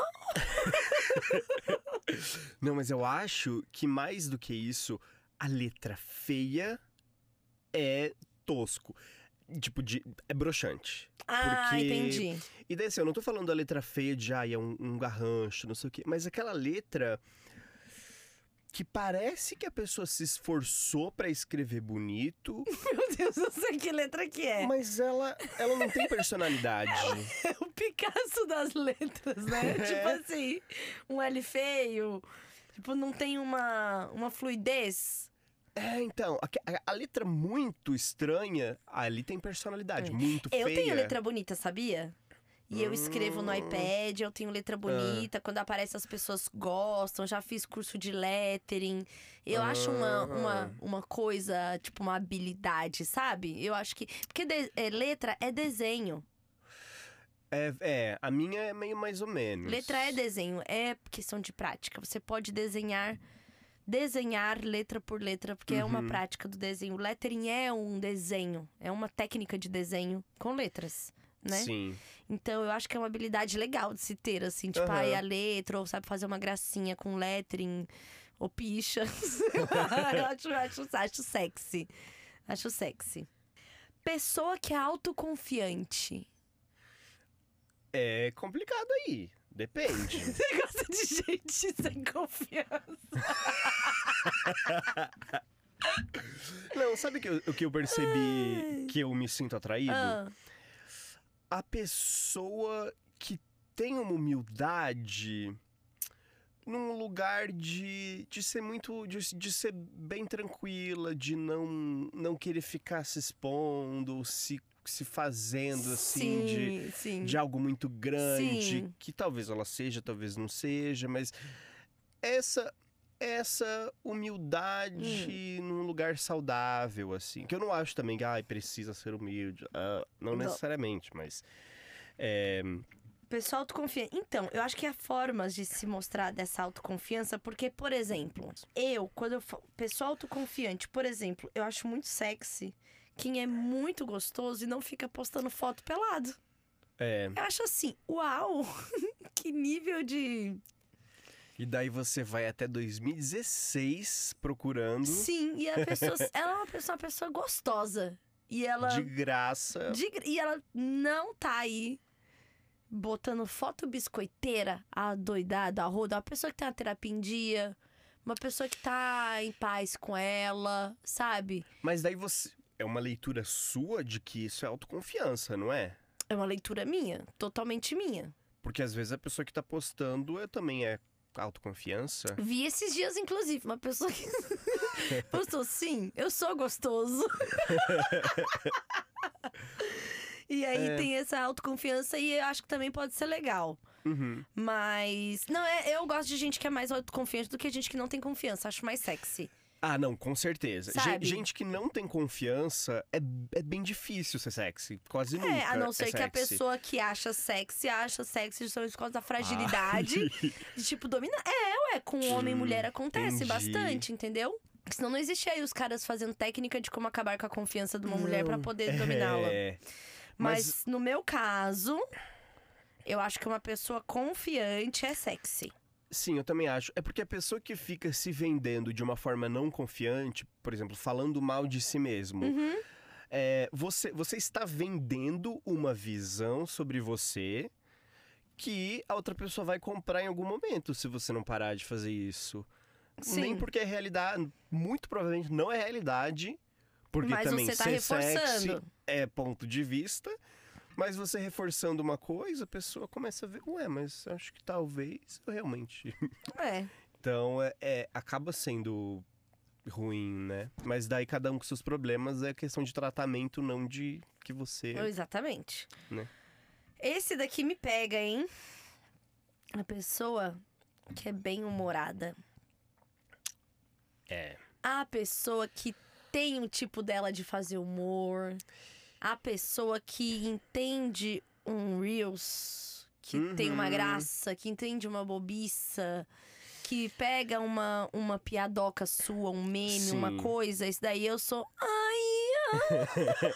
eu... Não, mas eu acho que mais do que isso, a letra feia é tosco. Tipo, de, é broxante. Ah, Porque- entendi. E daí assim, eu não tô falando da letra feia de, ai, é um, um garrancho, não sei o quê. Mas aquela letra que parece que a pessoa se esforçou pra escrever bonito, Meu Deus, eu sei que letra que é. mas ela, ela não tem personalidade. É o Picasso das letras, né? É. Tipo assim, um L feio. Tipo, não tem uma, uma fluidez. É, então, a, a- a letra muito estranha, ali tem personalidade, muito Eu feia. tenho letra bonita, sabia? E eu escrevo no Hum. iPad, eu tenho letra bonita. Quando aparece, as pessoas gostam. Já fiz curso de lettering. Eu acho uma, Ah. uma, uma coisa, tipo, uma habilidade, sabe? Eu acho que. Porque de- é, letra é desenho. É, é, a minha é meio mais ou menos. Letra é desenho, é questão de prática. Você pode desenhar, desenhar letra por letra, porque é uma Uhum. prática do desenho. O lettering é um desenho, é uma técnica de desenho com letras, né? Sim. Então eu acho que é uma habilidade legal de se ter, assim, tipo, Aham. aí a letra, ou sabe fazer uma gracinha com lettering, ou picha. eu acho, acho, acho sexy. Acho sexy. Pessoa que é autoconfiante. É complicado aí. Depende. Você gosta de gente sem confiança? Não, sabe que eu- o que eu percebi que eu me sinto atraído? Ah, A pessoa que tem uma humildade num lugar de, de ser muito. De, de ser bem tranquila, de não, não querer ficar se expondo, se, se fazendo assim de. sim, sim. de algo muito grande, Sim. que talvez ela seja, talvez não seja, mas essa essa humildade Hum. num lugar saudável, assim, que eu não acho também que ai, precisa ser humilde, ah, não, Não. necessariamente, mas é, Pessoa autoconfiante. Então, eu acho que há formas de se mostrar dessa autoconfiança, porque, por exemplo, eu, quando eu falo pessoa autoconfiante, por exemplo, eu acho muito sexy quem é muito gostoso e não fica postando foto pelado. é, Eu acho assim, uau! Que nível de. e daí você vai até dois mil e dezesseis procurando Sim, e a pessoa. Ela é uma pessoa, uma pessoa gostosa. E ela. de graça. de gra- E ela não tá aí botando foto biscoiteira, adoidada, a roda. Uma pessoa que tem uma terapia em dia. Uma pessoa que tá em paz com ela, sabe? Mas daí você é uma leitura sua de que isso é autoconfiança, não é? É uma leitura minha, totalmente minha. Porque às vezes a pessoa que tá postando é, também é autoconfiança. Vi esses dias, inclusive, uma pessoa que postou, sim, eu sou gostoso. E aí É. tem essa autoconfiança e eu acho que também pode ser legal. Uhum. Mas. Não, é, eu gosto de gente que é mais autoconfiante do que gente que não tem confiança. Acho mais sexy. Ah, não, com certeza. Gen- Sabe? Gente que não tem confiança, é, é bem difícil ser sexy. Quase nunca É, a não ser é que a sexy. pessoa que acha sexy, acha sexy justamente por causa da fragilidade. Ai. De tipo, dominar. É, ué, com homem e mulher acontece entendi. bastante, entendeu? Senão não existe aí os caras fazendo técnica de como acabar com a confiança de uma mulher pra Não, poder dominá-la. É. Mas, Mas- no meu caso, eu acho que uma pessoa confiante é sexy. Sim, eu também acho. É porque a pessoa que fica se vendendo de uma forma não confiante, por exemplo, falando mal de si mesmo, Uhum. é, você, você está vendendo uma visão sobre você que a outra pessoa vai comprar em algum momento se você não parar de fazer isso. Sim. Nem porque é realidade, muito provavelmente não é realidade, porque Mas também você tá ser reforçando. sexy é ponto de vista. Mas você reforçando uma coisa, a pessoa começa a ver, ué, mas acho que talvez eu realmente. É. Então, é, é- acaba sendo ruim, né? Mas daí cada um com seus problemas é questão de tratamento, não de que você. Exatamente. Né? Esse daqui me pega, hein? A pessoa que é bem-humorada. É. A pessoa que tem o tipo dela de fazer humor. A pessoa que entende um Reels, que Uhum. tem uma graça, que entende uma bobiça, que pega uma, uma piadoca sua, um meme, uma Sim. coisa. Isso daí eu sou. Ai,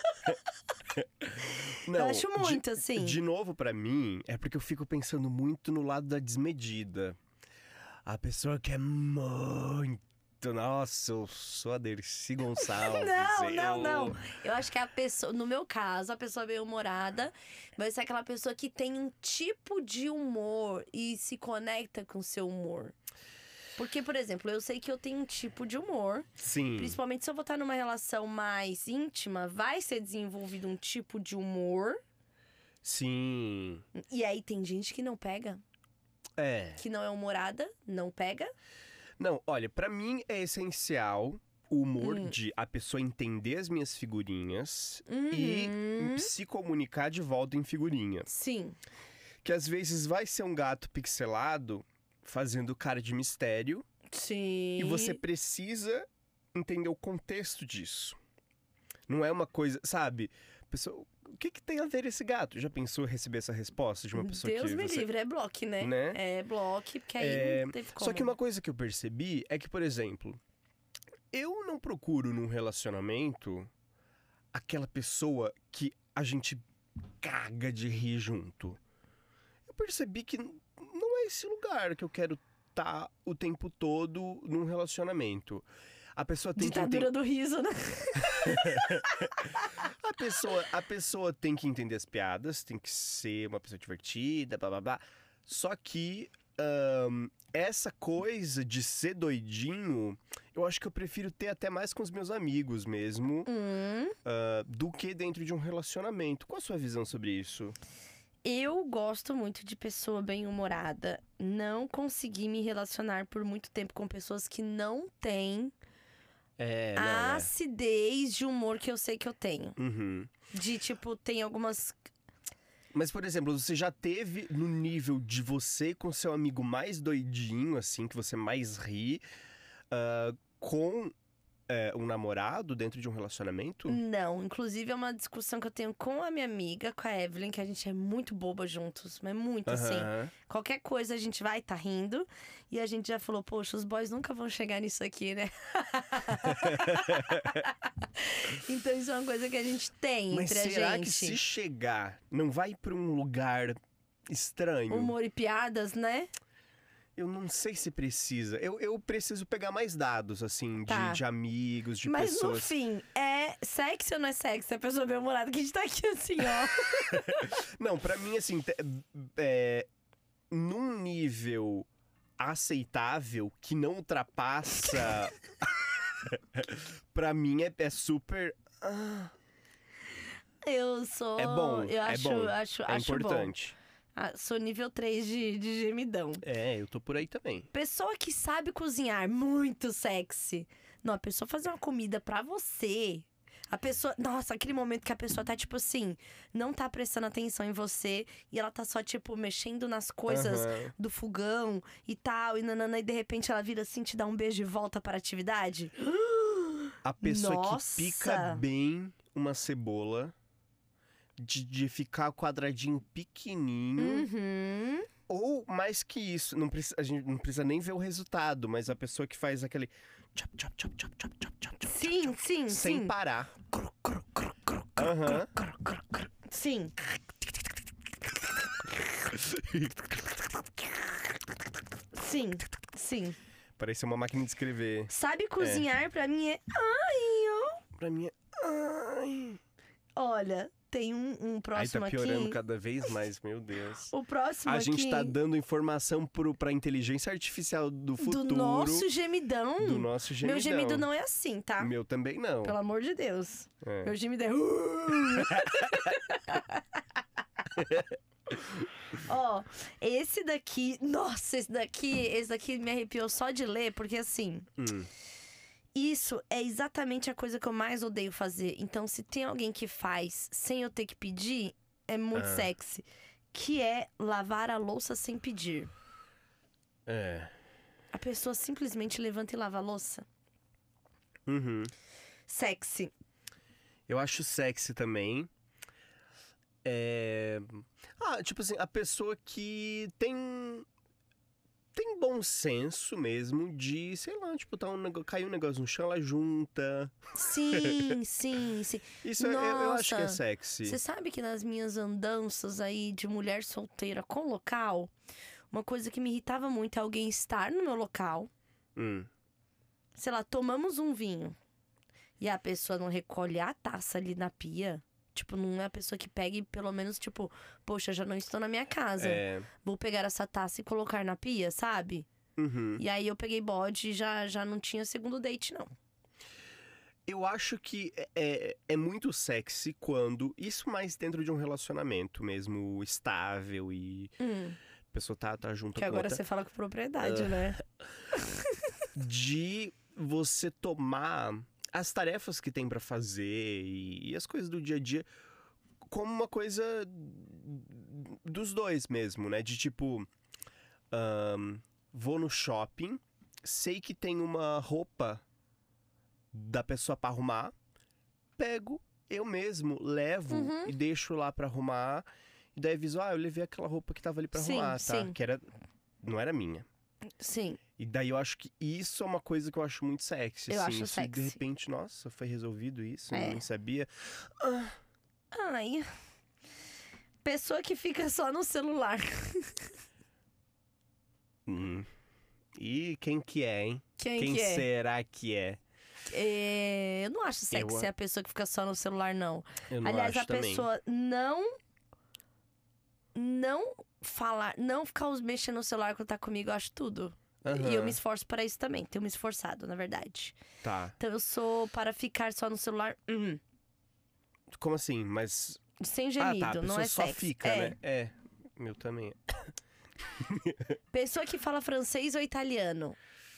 Não, eu acho de- muito, assim. De novo, pra mim, é porque eu fico pensando muito no lado da desmedida. A pessoa que é muito. Nossa, eu sou a Dercy Gonçalves. Não, não, eu- não. Eu acho que a pessoa, no meu caso, a pessoa bem humorada vai ser aquela pessoa que tem um tipo de humor e se conecta com o seu humor. Porque, por exemplo, eu sei que eu tenho um tipo de humor. Sim. Principalmente se eu vou estar numa relação mais íntima, vai ser desenvolvido um tipo de humor. Sim. E aí tem gente que não pega, É. que não é humorada, não pega. Não, olha, pra mim é essencial o humor Hum. de a pessoa entender as minhas figurinhas Uhum. e se comunicar de volta em figurinha. Sim. Que às vezes vai ser um gato pixelado fazendo cara de mistério Sim. e você precisa entender o contexto disso. Não é uma coisa, sabe? Pessoa, o que, que tem a ver esse gato? Já pensou em receber essa resposta de uma pessoa Deus que me você... livre, é bloco, né? Né? É bloco, porque aí É, não teve como. Só que uma coisa que eu percebi é que, por exemplo, eu não procuro num relacionamento aquela pessoa que a gente caga de rir junto. Eu percebi que n- não é esse lugar que eu quero estar o tempo todo num relacionamento. A pessoa tem que Ditadura entender. do riso, né? A pessoa, a pessoa tem que entender as piadas, tem que ser uma pessoa divertida, blá blá blá. Só que ahn, essa coisa de ser doidinho, eu acho que eu prefiro ter até mais com os meus amigos mesmo, Hum, ah, do que dentro de um relacionamento. Qual a sua visão sobre isso? eu gosto muito de pessoa bem-humorada. Não consegui me relacionar por muito tempo com pessoas que não têm É, a não, é. acidez de humor que eu sei que eu tenho. Uhum. De, tipo, tem algumas... Mas, por exemplo, você já teve no nível de você com seu amigo mais doidinho, assim, que você mais ri, ah, com é, um namorado dentro de um relacionamento? Não, inclusive é uma discussão que eu tenho com a minha amiga, com a Evelyn, que a gente é muito boba juntos, mas muito assim. Aham. Qualquer coisa a gente vai tá rindo. E a gente já falou, poxa, os boys nunca vão chegar nisso aqui, né? Então isso é uma coisa que a gente tem Mas entre será a gente. que se chegar, não vai pra um lugar estranho? Humor e piadas, né? Eu não sei se precisa. Eu, eu preciso pegar mais dados, assim, de, Tá. de amigos, de Mas pessoas. no fim, é sexy ou não é sexy? A pessoa bem-humorada que a gente tá aqui assim, ó. Não, pra mim, assim, te- é, num nível aceitável que não ultrapassa. Pra mim é, é super. ah, Eu sou. É bom, Eu é acho, bom, acho, é acho importante. bom. Ah, sou nível três de, de gemidão. É, eu tô por aí também. Pessoa que sabe cozinhar, muito sexy. Não, a pessoa fazer uma comida pra você. A pessoa. Nossa, aquele momento que a pessoa tá, tipo assim, não tá prestando atenção em você e ela tá só, tipo, mexendo nas coisas Aham. do fogão e tal, e nanana, e de repente ela vira assim, te dá um beijo de volta para a atividade. A pessoa Nossa. que pica bem uma cebola, de, de ficar quadradinho pequenininho, Uhum. ou mais que isso, não precisa, a gente não precisa nem ver o resultado, mas a pessoa que faz aquele chop, chop, chop, chop, chop, chop, chop, chop, Sim, chop, sim, sem sim. parar. Cru, cru, cru, cru, cru, Aham. cru, cru, cru. Sim. Sim, sim. Parece uma máquina de escrever. Sabe cozinhar pra mim é... Ai, ó. Pra mim é... Ai. Olha, tem um, um Aí próximo tá piorando aqui. cada vez mais, meu Deus. O próximo A aqui gente tá dando informação pro, pra inteligência artificial do futuro. do nosso gemidão. do nosso gemidão. Meu gemido não é assim, tá? Meu também não. Pelo amor de Deus. É. Meu gemido é... Ó, esse daqui... Nossa, esse daqui, esse daqui me arrepiou só de ler, porque assim... Hum. Isso é exatamente a coisa que eu mais odeio fazer. Então, se tem alguém que faz sem eu ter que pedir, é muito Ah. sexy. Que é lavar a louça sem pedir. É. A pessoa simplesmente levanta e lava a louça. Uhum. Sexy. Eu acho sexy também. É... Ah, tipo assim, a pessoa que tem... Tem bom senso mesmo de, sei lá, tipo, tá um nego... caiu um negócio no chão, ela junta. Sim, sim, sim. Isso eu, eu acho que é Nossa, sexy. Você sabe que nas minhas andanças aí de mulher solteira com local, uma coisa que me irritava muito é alguém estar no meu local, Hum. sei lá, tomamos um vinho e a pessoa não recolhe a taça ali na pia. Tipo, não é a pessoa que pega e pelo menos, tipo, poxa, já não estou na minha casa. É... Vou pegar essa taça e colocar na pia, sabe? Uhum. E aí eu peguei bode e já, já não tinha segundo date, não. Eu acho que é- é, é muito sexy quando... Isso mais dentro de um relacionamento mesmo, estável e... Hum, A pessoa tá, tá junto que com agora outra. você fala com propriedade, né? De você tomar as tarefas que tem pra fazer e, e as coisas do dia a dia como uma coisa dos dois mesmo, né? De tipo, ahn, vou no shopping, sei que tem uma roupa da pessoa pra arrumar, pego eu mesmo, levo Uhum. e deixo lá pra arrumar. E daí aviso, ah, eu levei aquela roupa que tava ali pra Sim, arrumar, tá? sim. Que era... Não era minha. Sim. E daí eu acho que isso é uma coisa que eu acho muito sexy, Eu assim. acho Se de sexy. repente, nossa, foi resolvido isso, É. eu nem sabia. Ai. Pessoa que fica só no celular. Hum. E quem que é, hein? Quem, Quem que é? será que é? É, eu não acho sexy Eu a- a pessoa que fica só no celular, não. Eu não Aliás, acho a também. pessoa não. Não falar. Não ficar mexendo no celular quando tá comigo, eu acho tudo. E eu Aham, me esforço para isso também. Tenho me esforçado, na verdade. Tá. Então eu sou para ficar só no celular. hum, Como assim? Mas... sem ah, gemido, tá. A não pessoa é só sexy. fica, é. né? É. Meu também. Pessoa que fala francês ou italiano.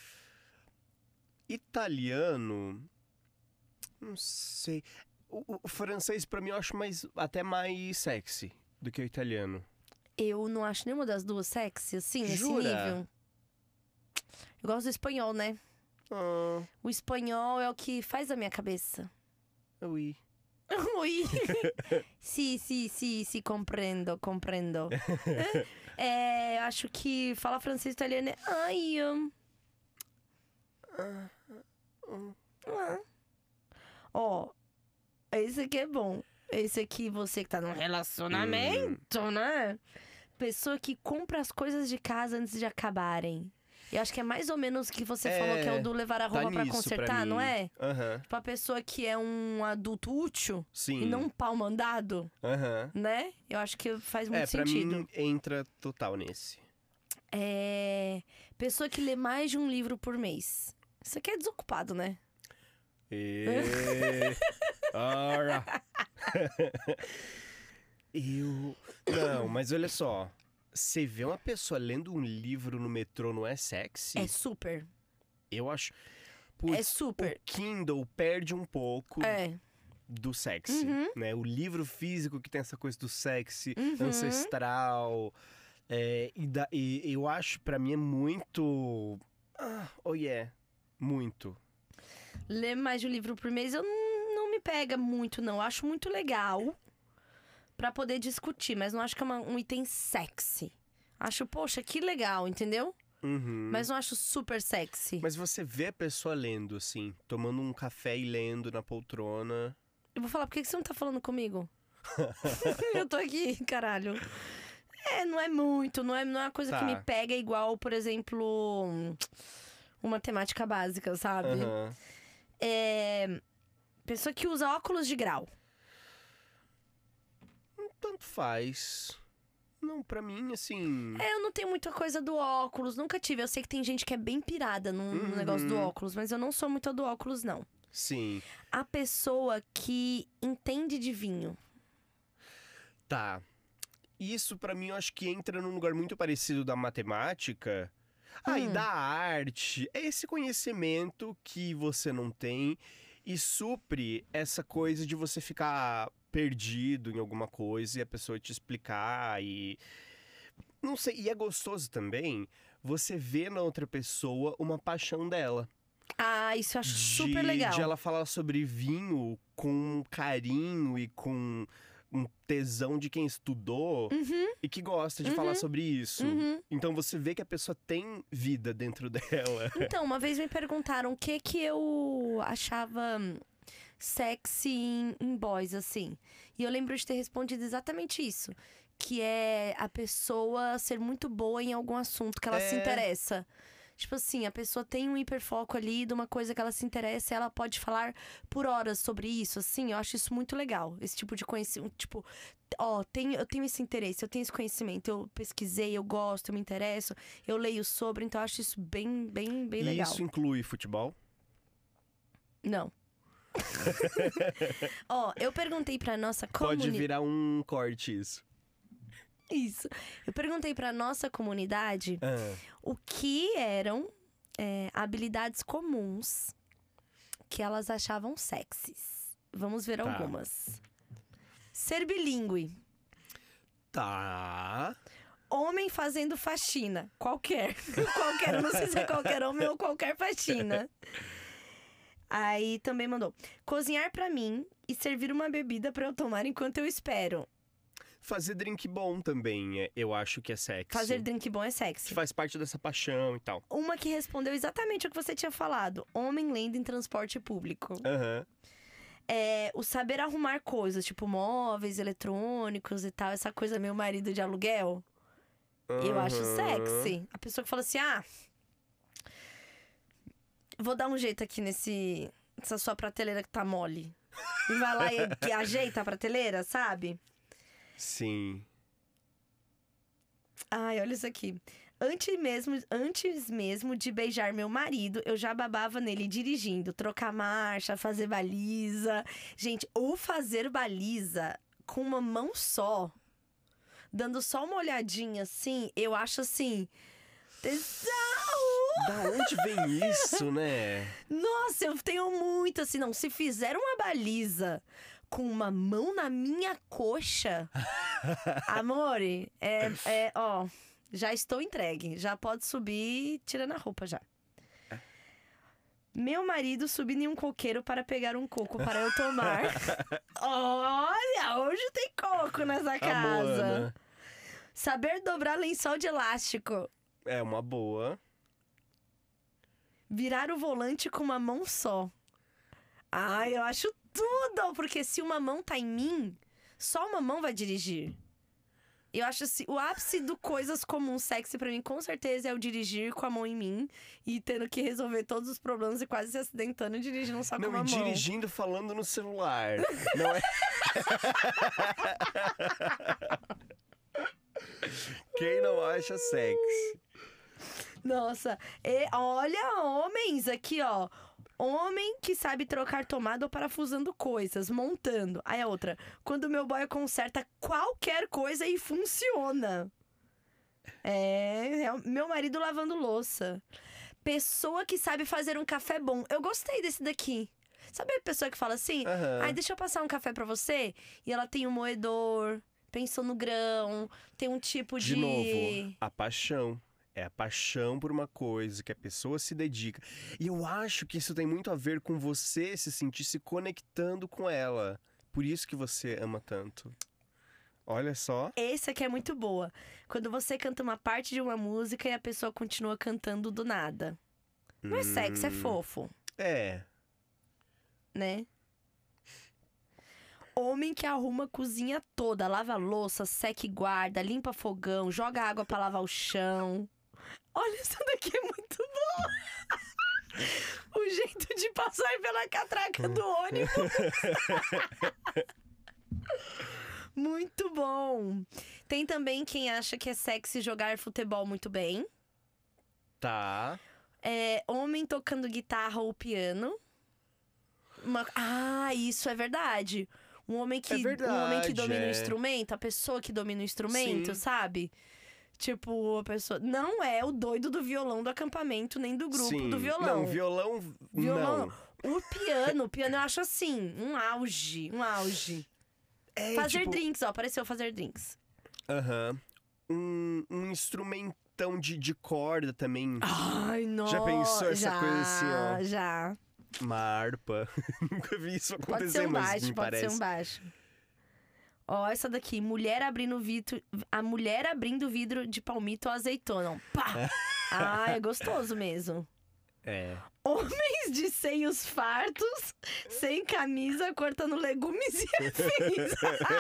Italiano... Não sei. O, o francês, pra mim, eu acho mais, até mais sexy do que o italiano. Eu não acho nenhuma das duas sexy, assim, nesse Jura? nível. Eu gosto do espanhol, né? Ah, O espanhol é o que faz a minha cabeça. oui. Ui. Sim, sim, sim, sim, compreendo, compreendo. É, eu acho que falar francês e italiano é... Ai, hum. Ah. Ó, esse aqui é bom. Esse aqui, você que tá num relacionamento, né? Pessoa que compra as coisas de casa antes de acabarem. Eu acho que é mais ou menos o que você É, falou, que é o do levar a roupa Tá pra nisso consertar, pra não mim. é? Aham, Tipo, a pessoa que é um adulto útil sim. e não um pau mandado, Aham. né? Eu acho que faz muito É, pra sentido. mim entra total nesse. É. Pessoa que lê mais de um livro por mês. Isso aqui é desocupado, né? E... Ora. Eu... Não, mas olha só. Você vê uma pessoa lendo um livro no metrô, não é sexy? É super. Eu acho... É Putz, super. o Kindle perde um pouco É. do sexy, Uhum. né? O livro físico que tem essa coisa do sexy, Uhum. ancestral. É, e, da- e eu acho, pra mim, é muito... Ah, oh yeah, muito. ler mais de um livro por mês, eu não, não me pega muito, não. Eu acho muito legal pra poder discutir, mas não acho que é uma, um item sexy. Acho, poxa, que legal, entendeu? Uhum. Mas não acho super sexy. Mas você vê a pessoa lendo, assim, tomando um café e lendo na poltrona. Eu vou falar, por que que você não tá falando comigo? Eu tô aqui, caralho. É, não é muito, não é, não é uma coisa Tá. que me pega igual, por exemplo, uma temática básica, sabe? Aham. É... Pessoa que usa óculos de grau. Tanto faz. Não, pra mim, assim... É, eu não tenho muita coisa do óculos, nunca tive. Eu sei que tem gente que é bem pirada no, no Uhum. negócio do óculos, mas eu não sou muito do óculos, não. Sim. A pessoa que entende de vinho. Tá. Isso, pra mim, eu acho que entra num lugar muito parecido da matemática. Ah, e Hum. da arte. É esse conhecimento que você não tem e supre essa coisa de você ficar perdido em alguma coisa e a pessoa te explicar e... Não sei, e é gostoso também você ver na outra pessoa uma paixão dela. Ah, isso eu acho De, super legal. de ela falar sobre vinho com carinho e com um tesão de quem estudou Uhum, e que gosta de Uhum. falar sobre isso. uhum. Então você vê que a pessoa tem vida dentro dela. Então, uma vez me perguntaram o que que eu achava hum, sexy em, em boys, assim. E eu lembro de ter respondido exatamente isso. Que é a pessoa ser muito boa em algum assunto que ela se É. interessa. Tipo assim, a pessoa tem um hiperfoco ali de uma coisa que ela se interessa e ela pode falar por horas sobre isso, assim. Eu acho isso muito legal. Esse tipo de conhecimento, tipo... Ó, tenho, eu tenho esse interesse, eu tenho esse conhecimento. Eu pesquisei, eu gosto, eu me interesso. Eu leio sobre, então eu acho isso bem, bem, bem E legal. isso inclui futebol? Não. Ó, eu perguntei pra nossa Pode comunidade... virar um corte isso. Isso. Eu perguntei pra nossa comunidade Ah, o que eram é, habilidades comuns que elas achavam sexys. Vamos ver Tá. algumas. Ser bilíngue. tá. Homem fazendo faxina. Qualquer. Qualquer. Eu não sei se é qualquer homem ou qualquer faxina. Aí também mandou. Cozinhar pra mim e servir uma bebida pra eu tomar enquanto eu espero. Fazer drink bom também, é- eu acho que é sexy. Fazer drink bom é Que sexy. faz parte dessa paixão e tal. Uma que respondeu exatamente o que você tinha falado. Homem lendo em transporte público. Aham. É, o saber arrumar coisas, tipo móveis, eletrônicos e tal. Essa coisa meu marido de aluguel. Eu acho Aham. sexy. A pessoa que fala assim, ah... Vou dar um jeito aqui nesse... Nessa sua prateleira que tá mole. E vai lá e que ajeita a prateleira, sabe? Sim. Ai, olha isso aqui. Antes mesmo, antes mesmo de beijar meu marido, eu já babava nele dirigindo. Trocar marcha, fazer baliza. Gente, ou fazer baliza com uma mão só, dando só uma olhadinha assim, eu acho assim... Tesão! Da onde vem isso, né? Nossa, eu tenho muito assim, não. Se fizer uma baliza com uma mão na minha coxa, amore, é, é, ó, já estou entregue. Já pode subir tirando a roupa já. Meu marido subindo em um coqueiro para pegar um coco para eu tomar. Olha, hoje tem coco nessa casa. Amor, Saber dobrar lençol de elástico. é uma boa. Virar o volante com uma mão só. Ai, eu acho tudo! Porque se uma mão tá em mim, só uma mão vai dirigir. Eu acho assim, o ápice do coisas comuns sexy pra mim, com certeza, é o dirigir com a mão em mim e tendo que resolver todos os problemas e quase se acidentando dirigindo só com Não, uma e mão. dirigindo falando no celular. Não é? Quem não acha sexy? Nossa, e olha, homens aqui, ó. Homem que sabe trocar tomada ou parafusando coisas, montando. Aí a outra, quando meu boy conserta qualquer coisa e funciona. É, é o meu marido lavando louça. Pessoa que sabe fazer um café bom. Eu gostei desse daqui. Sabe a pessoa que fala assim? Aham. Ai, deixa eu passar um café pra você. E ela tem um moedor, pensou no grão, tem um tipo de... De novo, a paixão. É a paixão por uma coisa que a pessoa se dedica. E eu acho que isso tem muito a ver com você se sentir se conectando com ela. Por isso que você ama tanto. Olha só. Esse aqui é muito boa. Quando você canta uma parte de uma música e a pessoa continua cantando do nada. Não é sexy, é Hum, fofo, É. né? Homem que arruma a cozinha toda, lava a louça, seca e guarda, limpa fogão, joga água pra lavar o chão. Olha, isso daqui é muito bom. O jeito de passar pela catraca do ônibus. Muito bom. Tem também quem acha que é sexy jogar futebol muito bem. Tá. É, homem tocando guitarra ou piano. Uma- Ah, isso é verdade. Um homem que, É um homem que verdade, domina o é. instrumento, a pessoa que domina o instrumento, Sim. sabe? Tipo, a pessoa. Não é o doido do violão do acampamento, nem do grupo Sim. do violão. Não, violão, Violão, não. O piano, o piano eu acho assim, um auge, um auge. É, Fazer tipo, drinks, ó, apareceu fazer drinks. Aham. Um, um instrumentão de, de corda também. Ai, nossa. Já pensou essa já, coisa assim, ó? Já. Uma harpa. Nunca vi isso Pode acontecer, ser um mas baixo, me pode parece. ser um baixo. Ó, essa daqui, mulher abrindo vidro, a mulher abrindo vidro de palmito ou azeitona. Pá! Ah, é gostoso mesmo. É. Homens de seios fartos, sem camisa, cortando legumes e afins.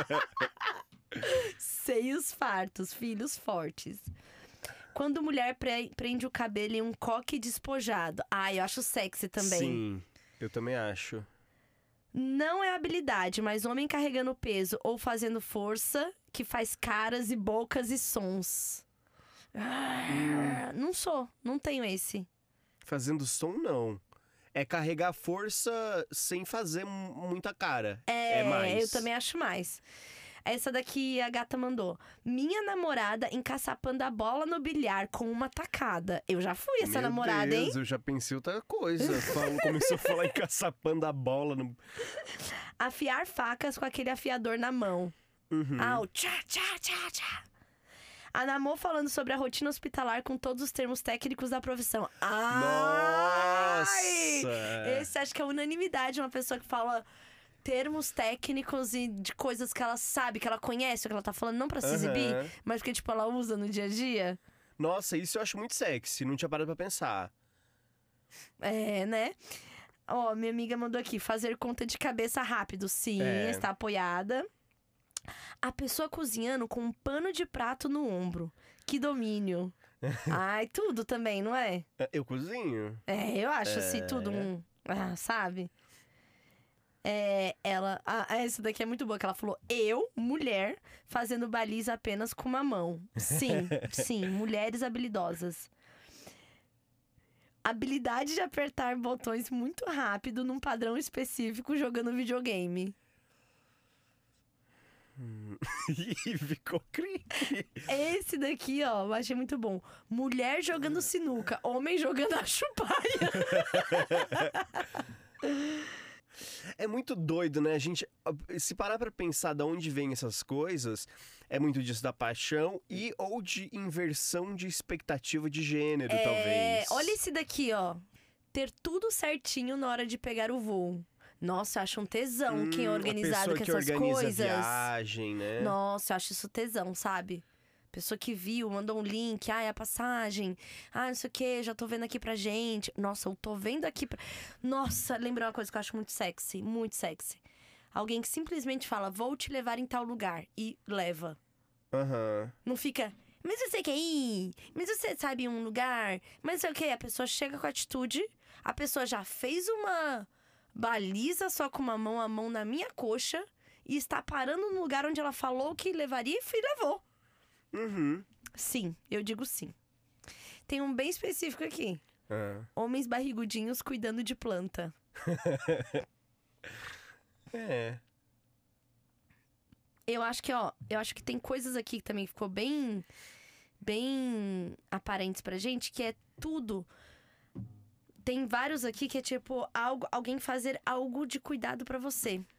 Seios fartos, filhos fortes. Quando mulher pre- prende o cabelo em um coque despojado. Ah, eu acho sexy também. Sim, eu também acho. Não é habilidade, mas homem carregando peso ou fazendo força que faz caras e bocas e sons. Ah, Não sou, não tenho esse. Fazendo som, não. É carregar força sem fazer mu- muita cara. É, É mais. eu também acho mais. Essa daqui a gata mandou. Minha namorada encaçapando a bola no bilhar com uma tacada. Eu já fui essa Meu namorada, Deus, hein? eu já pensei outra coisa. Falou- começou a falar em caçapando a bola no. Afiar facas com aquele afiador na mão. Uhum. Ah, o tchá, tchá, tchá, tchá. A Namô falando sobre a rotina hospitalar com todos os termos técnicos da profissão. Ai! Nossa! Esse acho que é unanimidade, uma pessoa que fala termos técnicos e de coisas que ela sabe, que ela conhece, o que ela tá falando, não pra se Aham. exibir, mas que, tipo, ela usa no dia a dia. Nossa, isso eu acho muito sexy. Não tinha parado pra pensar. É, né? Ó, minha amiga mandou aqui, fazer conta de cabeça rápido. Sim, É. está apoiada. A pessoa cozinhando com um pano de prato no ombro. Que domínio. Ai, tudo também, não é? Eu cozinho. É, eu acho assim, É. tudo um... Ah, sabe? É, ela... Ah, essa daqui é muito boa, que ela falou... Eu, mulher, fazendo baliza apenas com uma mão. Sim, sim, mulheres habilidosas. Habilidade de apertar botões muito rápido num padrão específico jogando videogame. E ficou cri. Esse daqui, ó, eu achei muito bom. Mulher jogando sinuca, homem jogando a chupaia. É muito doido, né? A gente, se parar pra pensar de onde vem essas coisas, é muito disso da paixão e ou de inversão de expectativa de gênero, É, talvez. olha esse daqui, ó. Ter tudo certinho na hora de pegar o voo. Nossa, eu acho um tesão quem é Hum, organizado a pessoa com que essas organiza coisas. a viagem, né? Nossa, eu acho isso tesão, sabe? Pessoa que viu, mandou um link, ai, a passagem, ah, não sei o que, já tô vendo aqui pra gente. Nossa, eu tô vendo aqui pra... Nossa, lembrei uma coisa que eu acho muito sexy, muito sexy. Alguém que simplesmente fala, vou te levar em tal lugar, e leva. Aham. Não fica, mas você quer ir? Mas você sabe um lugar? Mas não sei o que, a pessoa chega com atitude, a pessoa já fez uma baliza só com uma mão, a mão na minha coxa, e está parando no lugar onde ela falou que levaria e fui, levou. Uhum. Sim, eu digo sim. Tem um bem específico aqui. Ah. Homens barrigudinhos cuidando de planta. É. Eu acho que, ó, eu acho que tem coisas aqui que também ficou bem, bem aparentes pra gente, que é tudo. Tem vários aqui que é tipo algo, alguém fazer algo de cuidado pra você.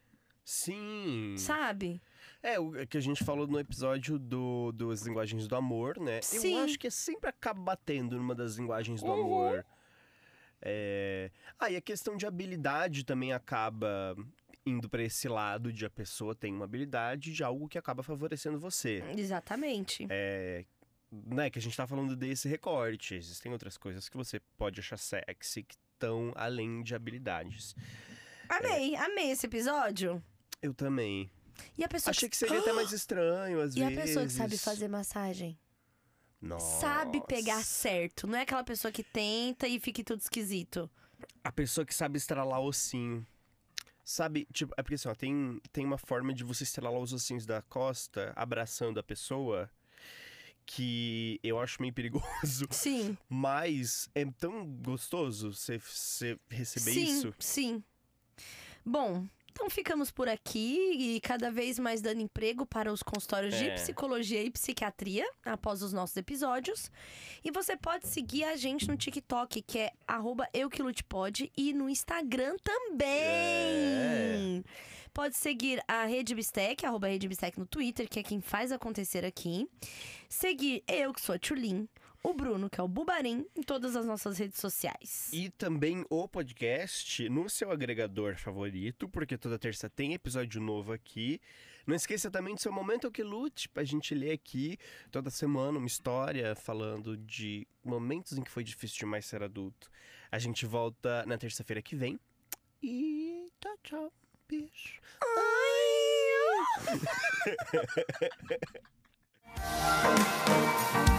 Sim. Sabe? É, o que a gente falou no episódio do, das linguagens do amor, né? Sim. Eu acho que sempre acaba batendo numa das linguagens do Uhum. amor. É... Ah, e a questão de habilidade também acaba indo pra esse lado de a pessoa tem uma habilidade de algo que acaba favorecendo você. Exatamente. É... Né, que a gente tá falando desse recorte. Existem outras coisas que você pode achar sexy que estão além de habilidades. Amei, amei esse episódio. Eu também. E a pessoa Achei que... que seria até mais estranho, às E vezes. a pessoa que sabe fazer massagem? Nossa. Sabe pegar certo. Não é aquela pessoa que tenta e fica tudo esquisito. A pessoa que sabe estralar o ossinho. Sabe, tipo, é porque assim, ó, tem, tem uma forma de você estralar os ossinhos da costa abraçando a pessoa que eu acho meio perigoso. Sim. Mas é tão gostoso você, você receber sim, isso. Sim. Bom, então ficamos por aqui e cada vez mais dando emprego para os consultórios de É. psicologia e psiquiatria após os nossos episódios. E você pode seguir a gente no TikTok, que é arroba euquilutepod, e no Instagram também. É. Pode seguir a Rede Bistec, arroba Rede Bistec no Twitter, que é quem faz acontecer aqui. Seguir eu, que sou a Tchulin, o Bruno, que é o Bubarim, em todas as nossas redes sociais. E também o podcast no seu agregador favorito, porque toda terça tem episódio novo aqui. Não esqueça também do seu Momento Que Lute, pra gente ler aqui toda semana uma história falando de momentos em que foi difícil demais ser adulto. A gente volta na terça-feira que vem. E tchau, tchau. Beijo. Ai!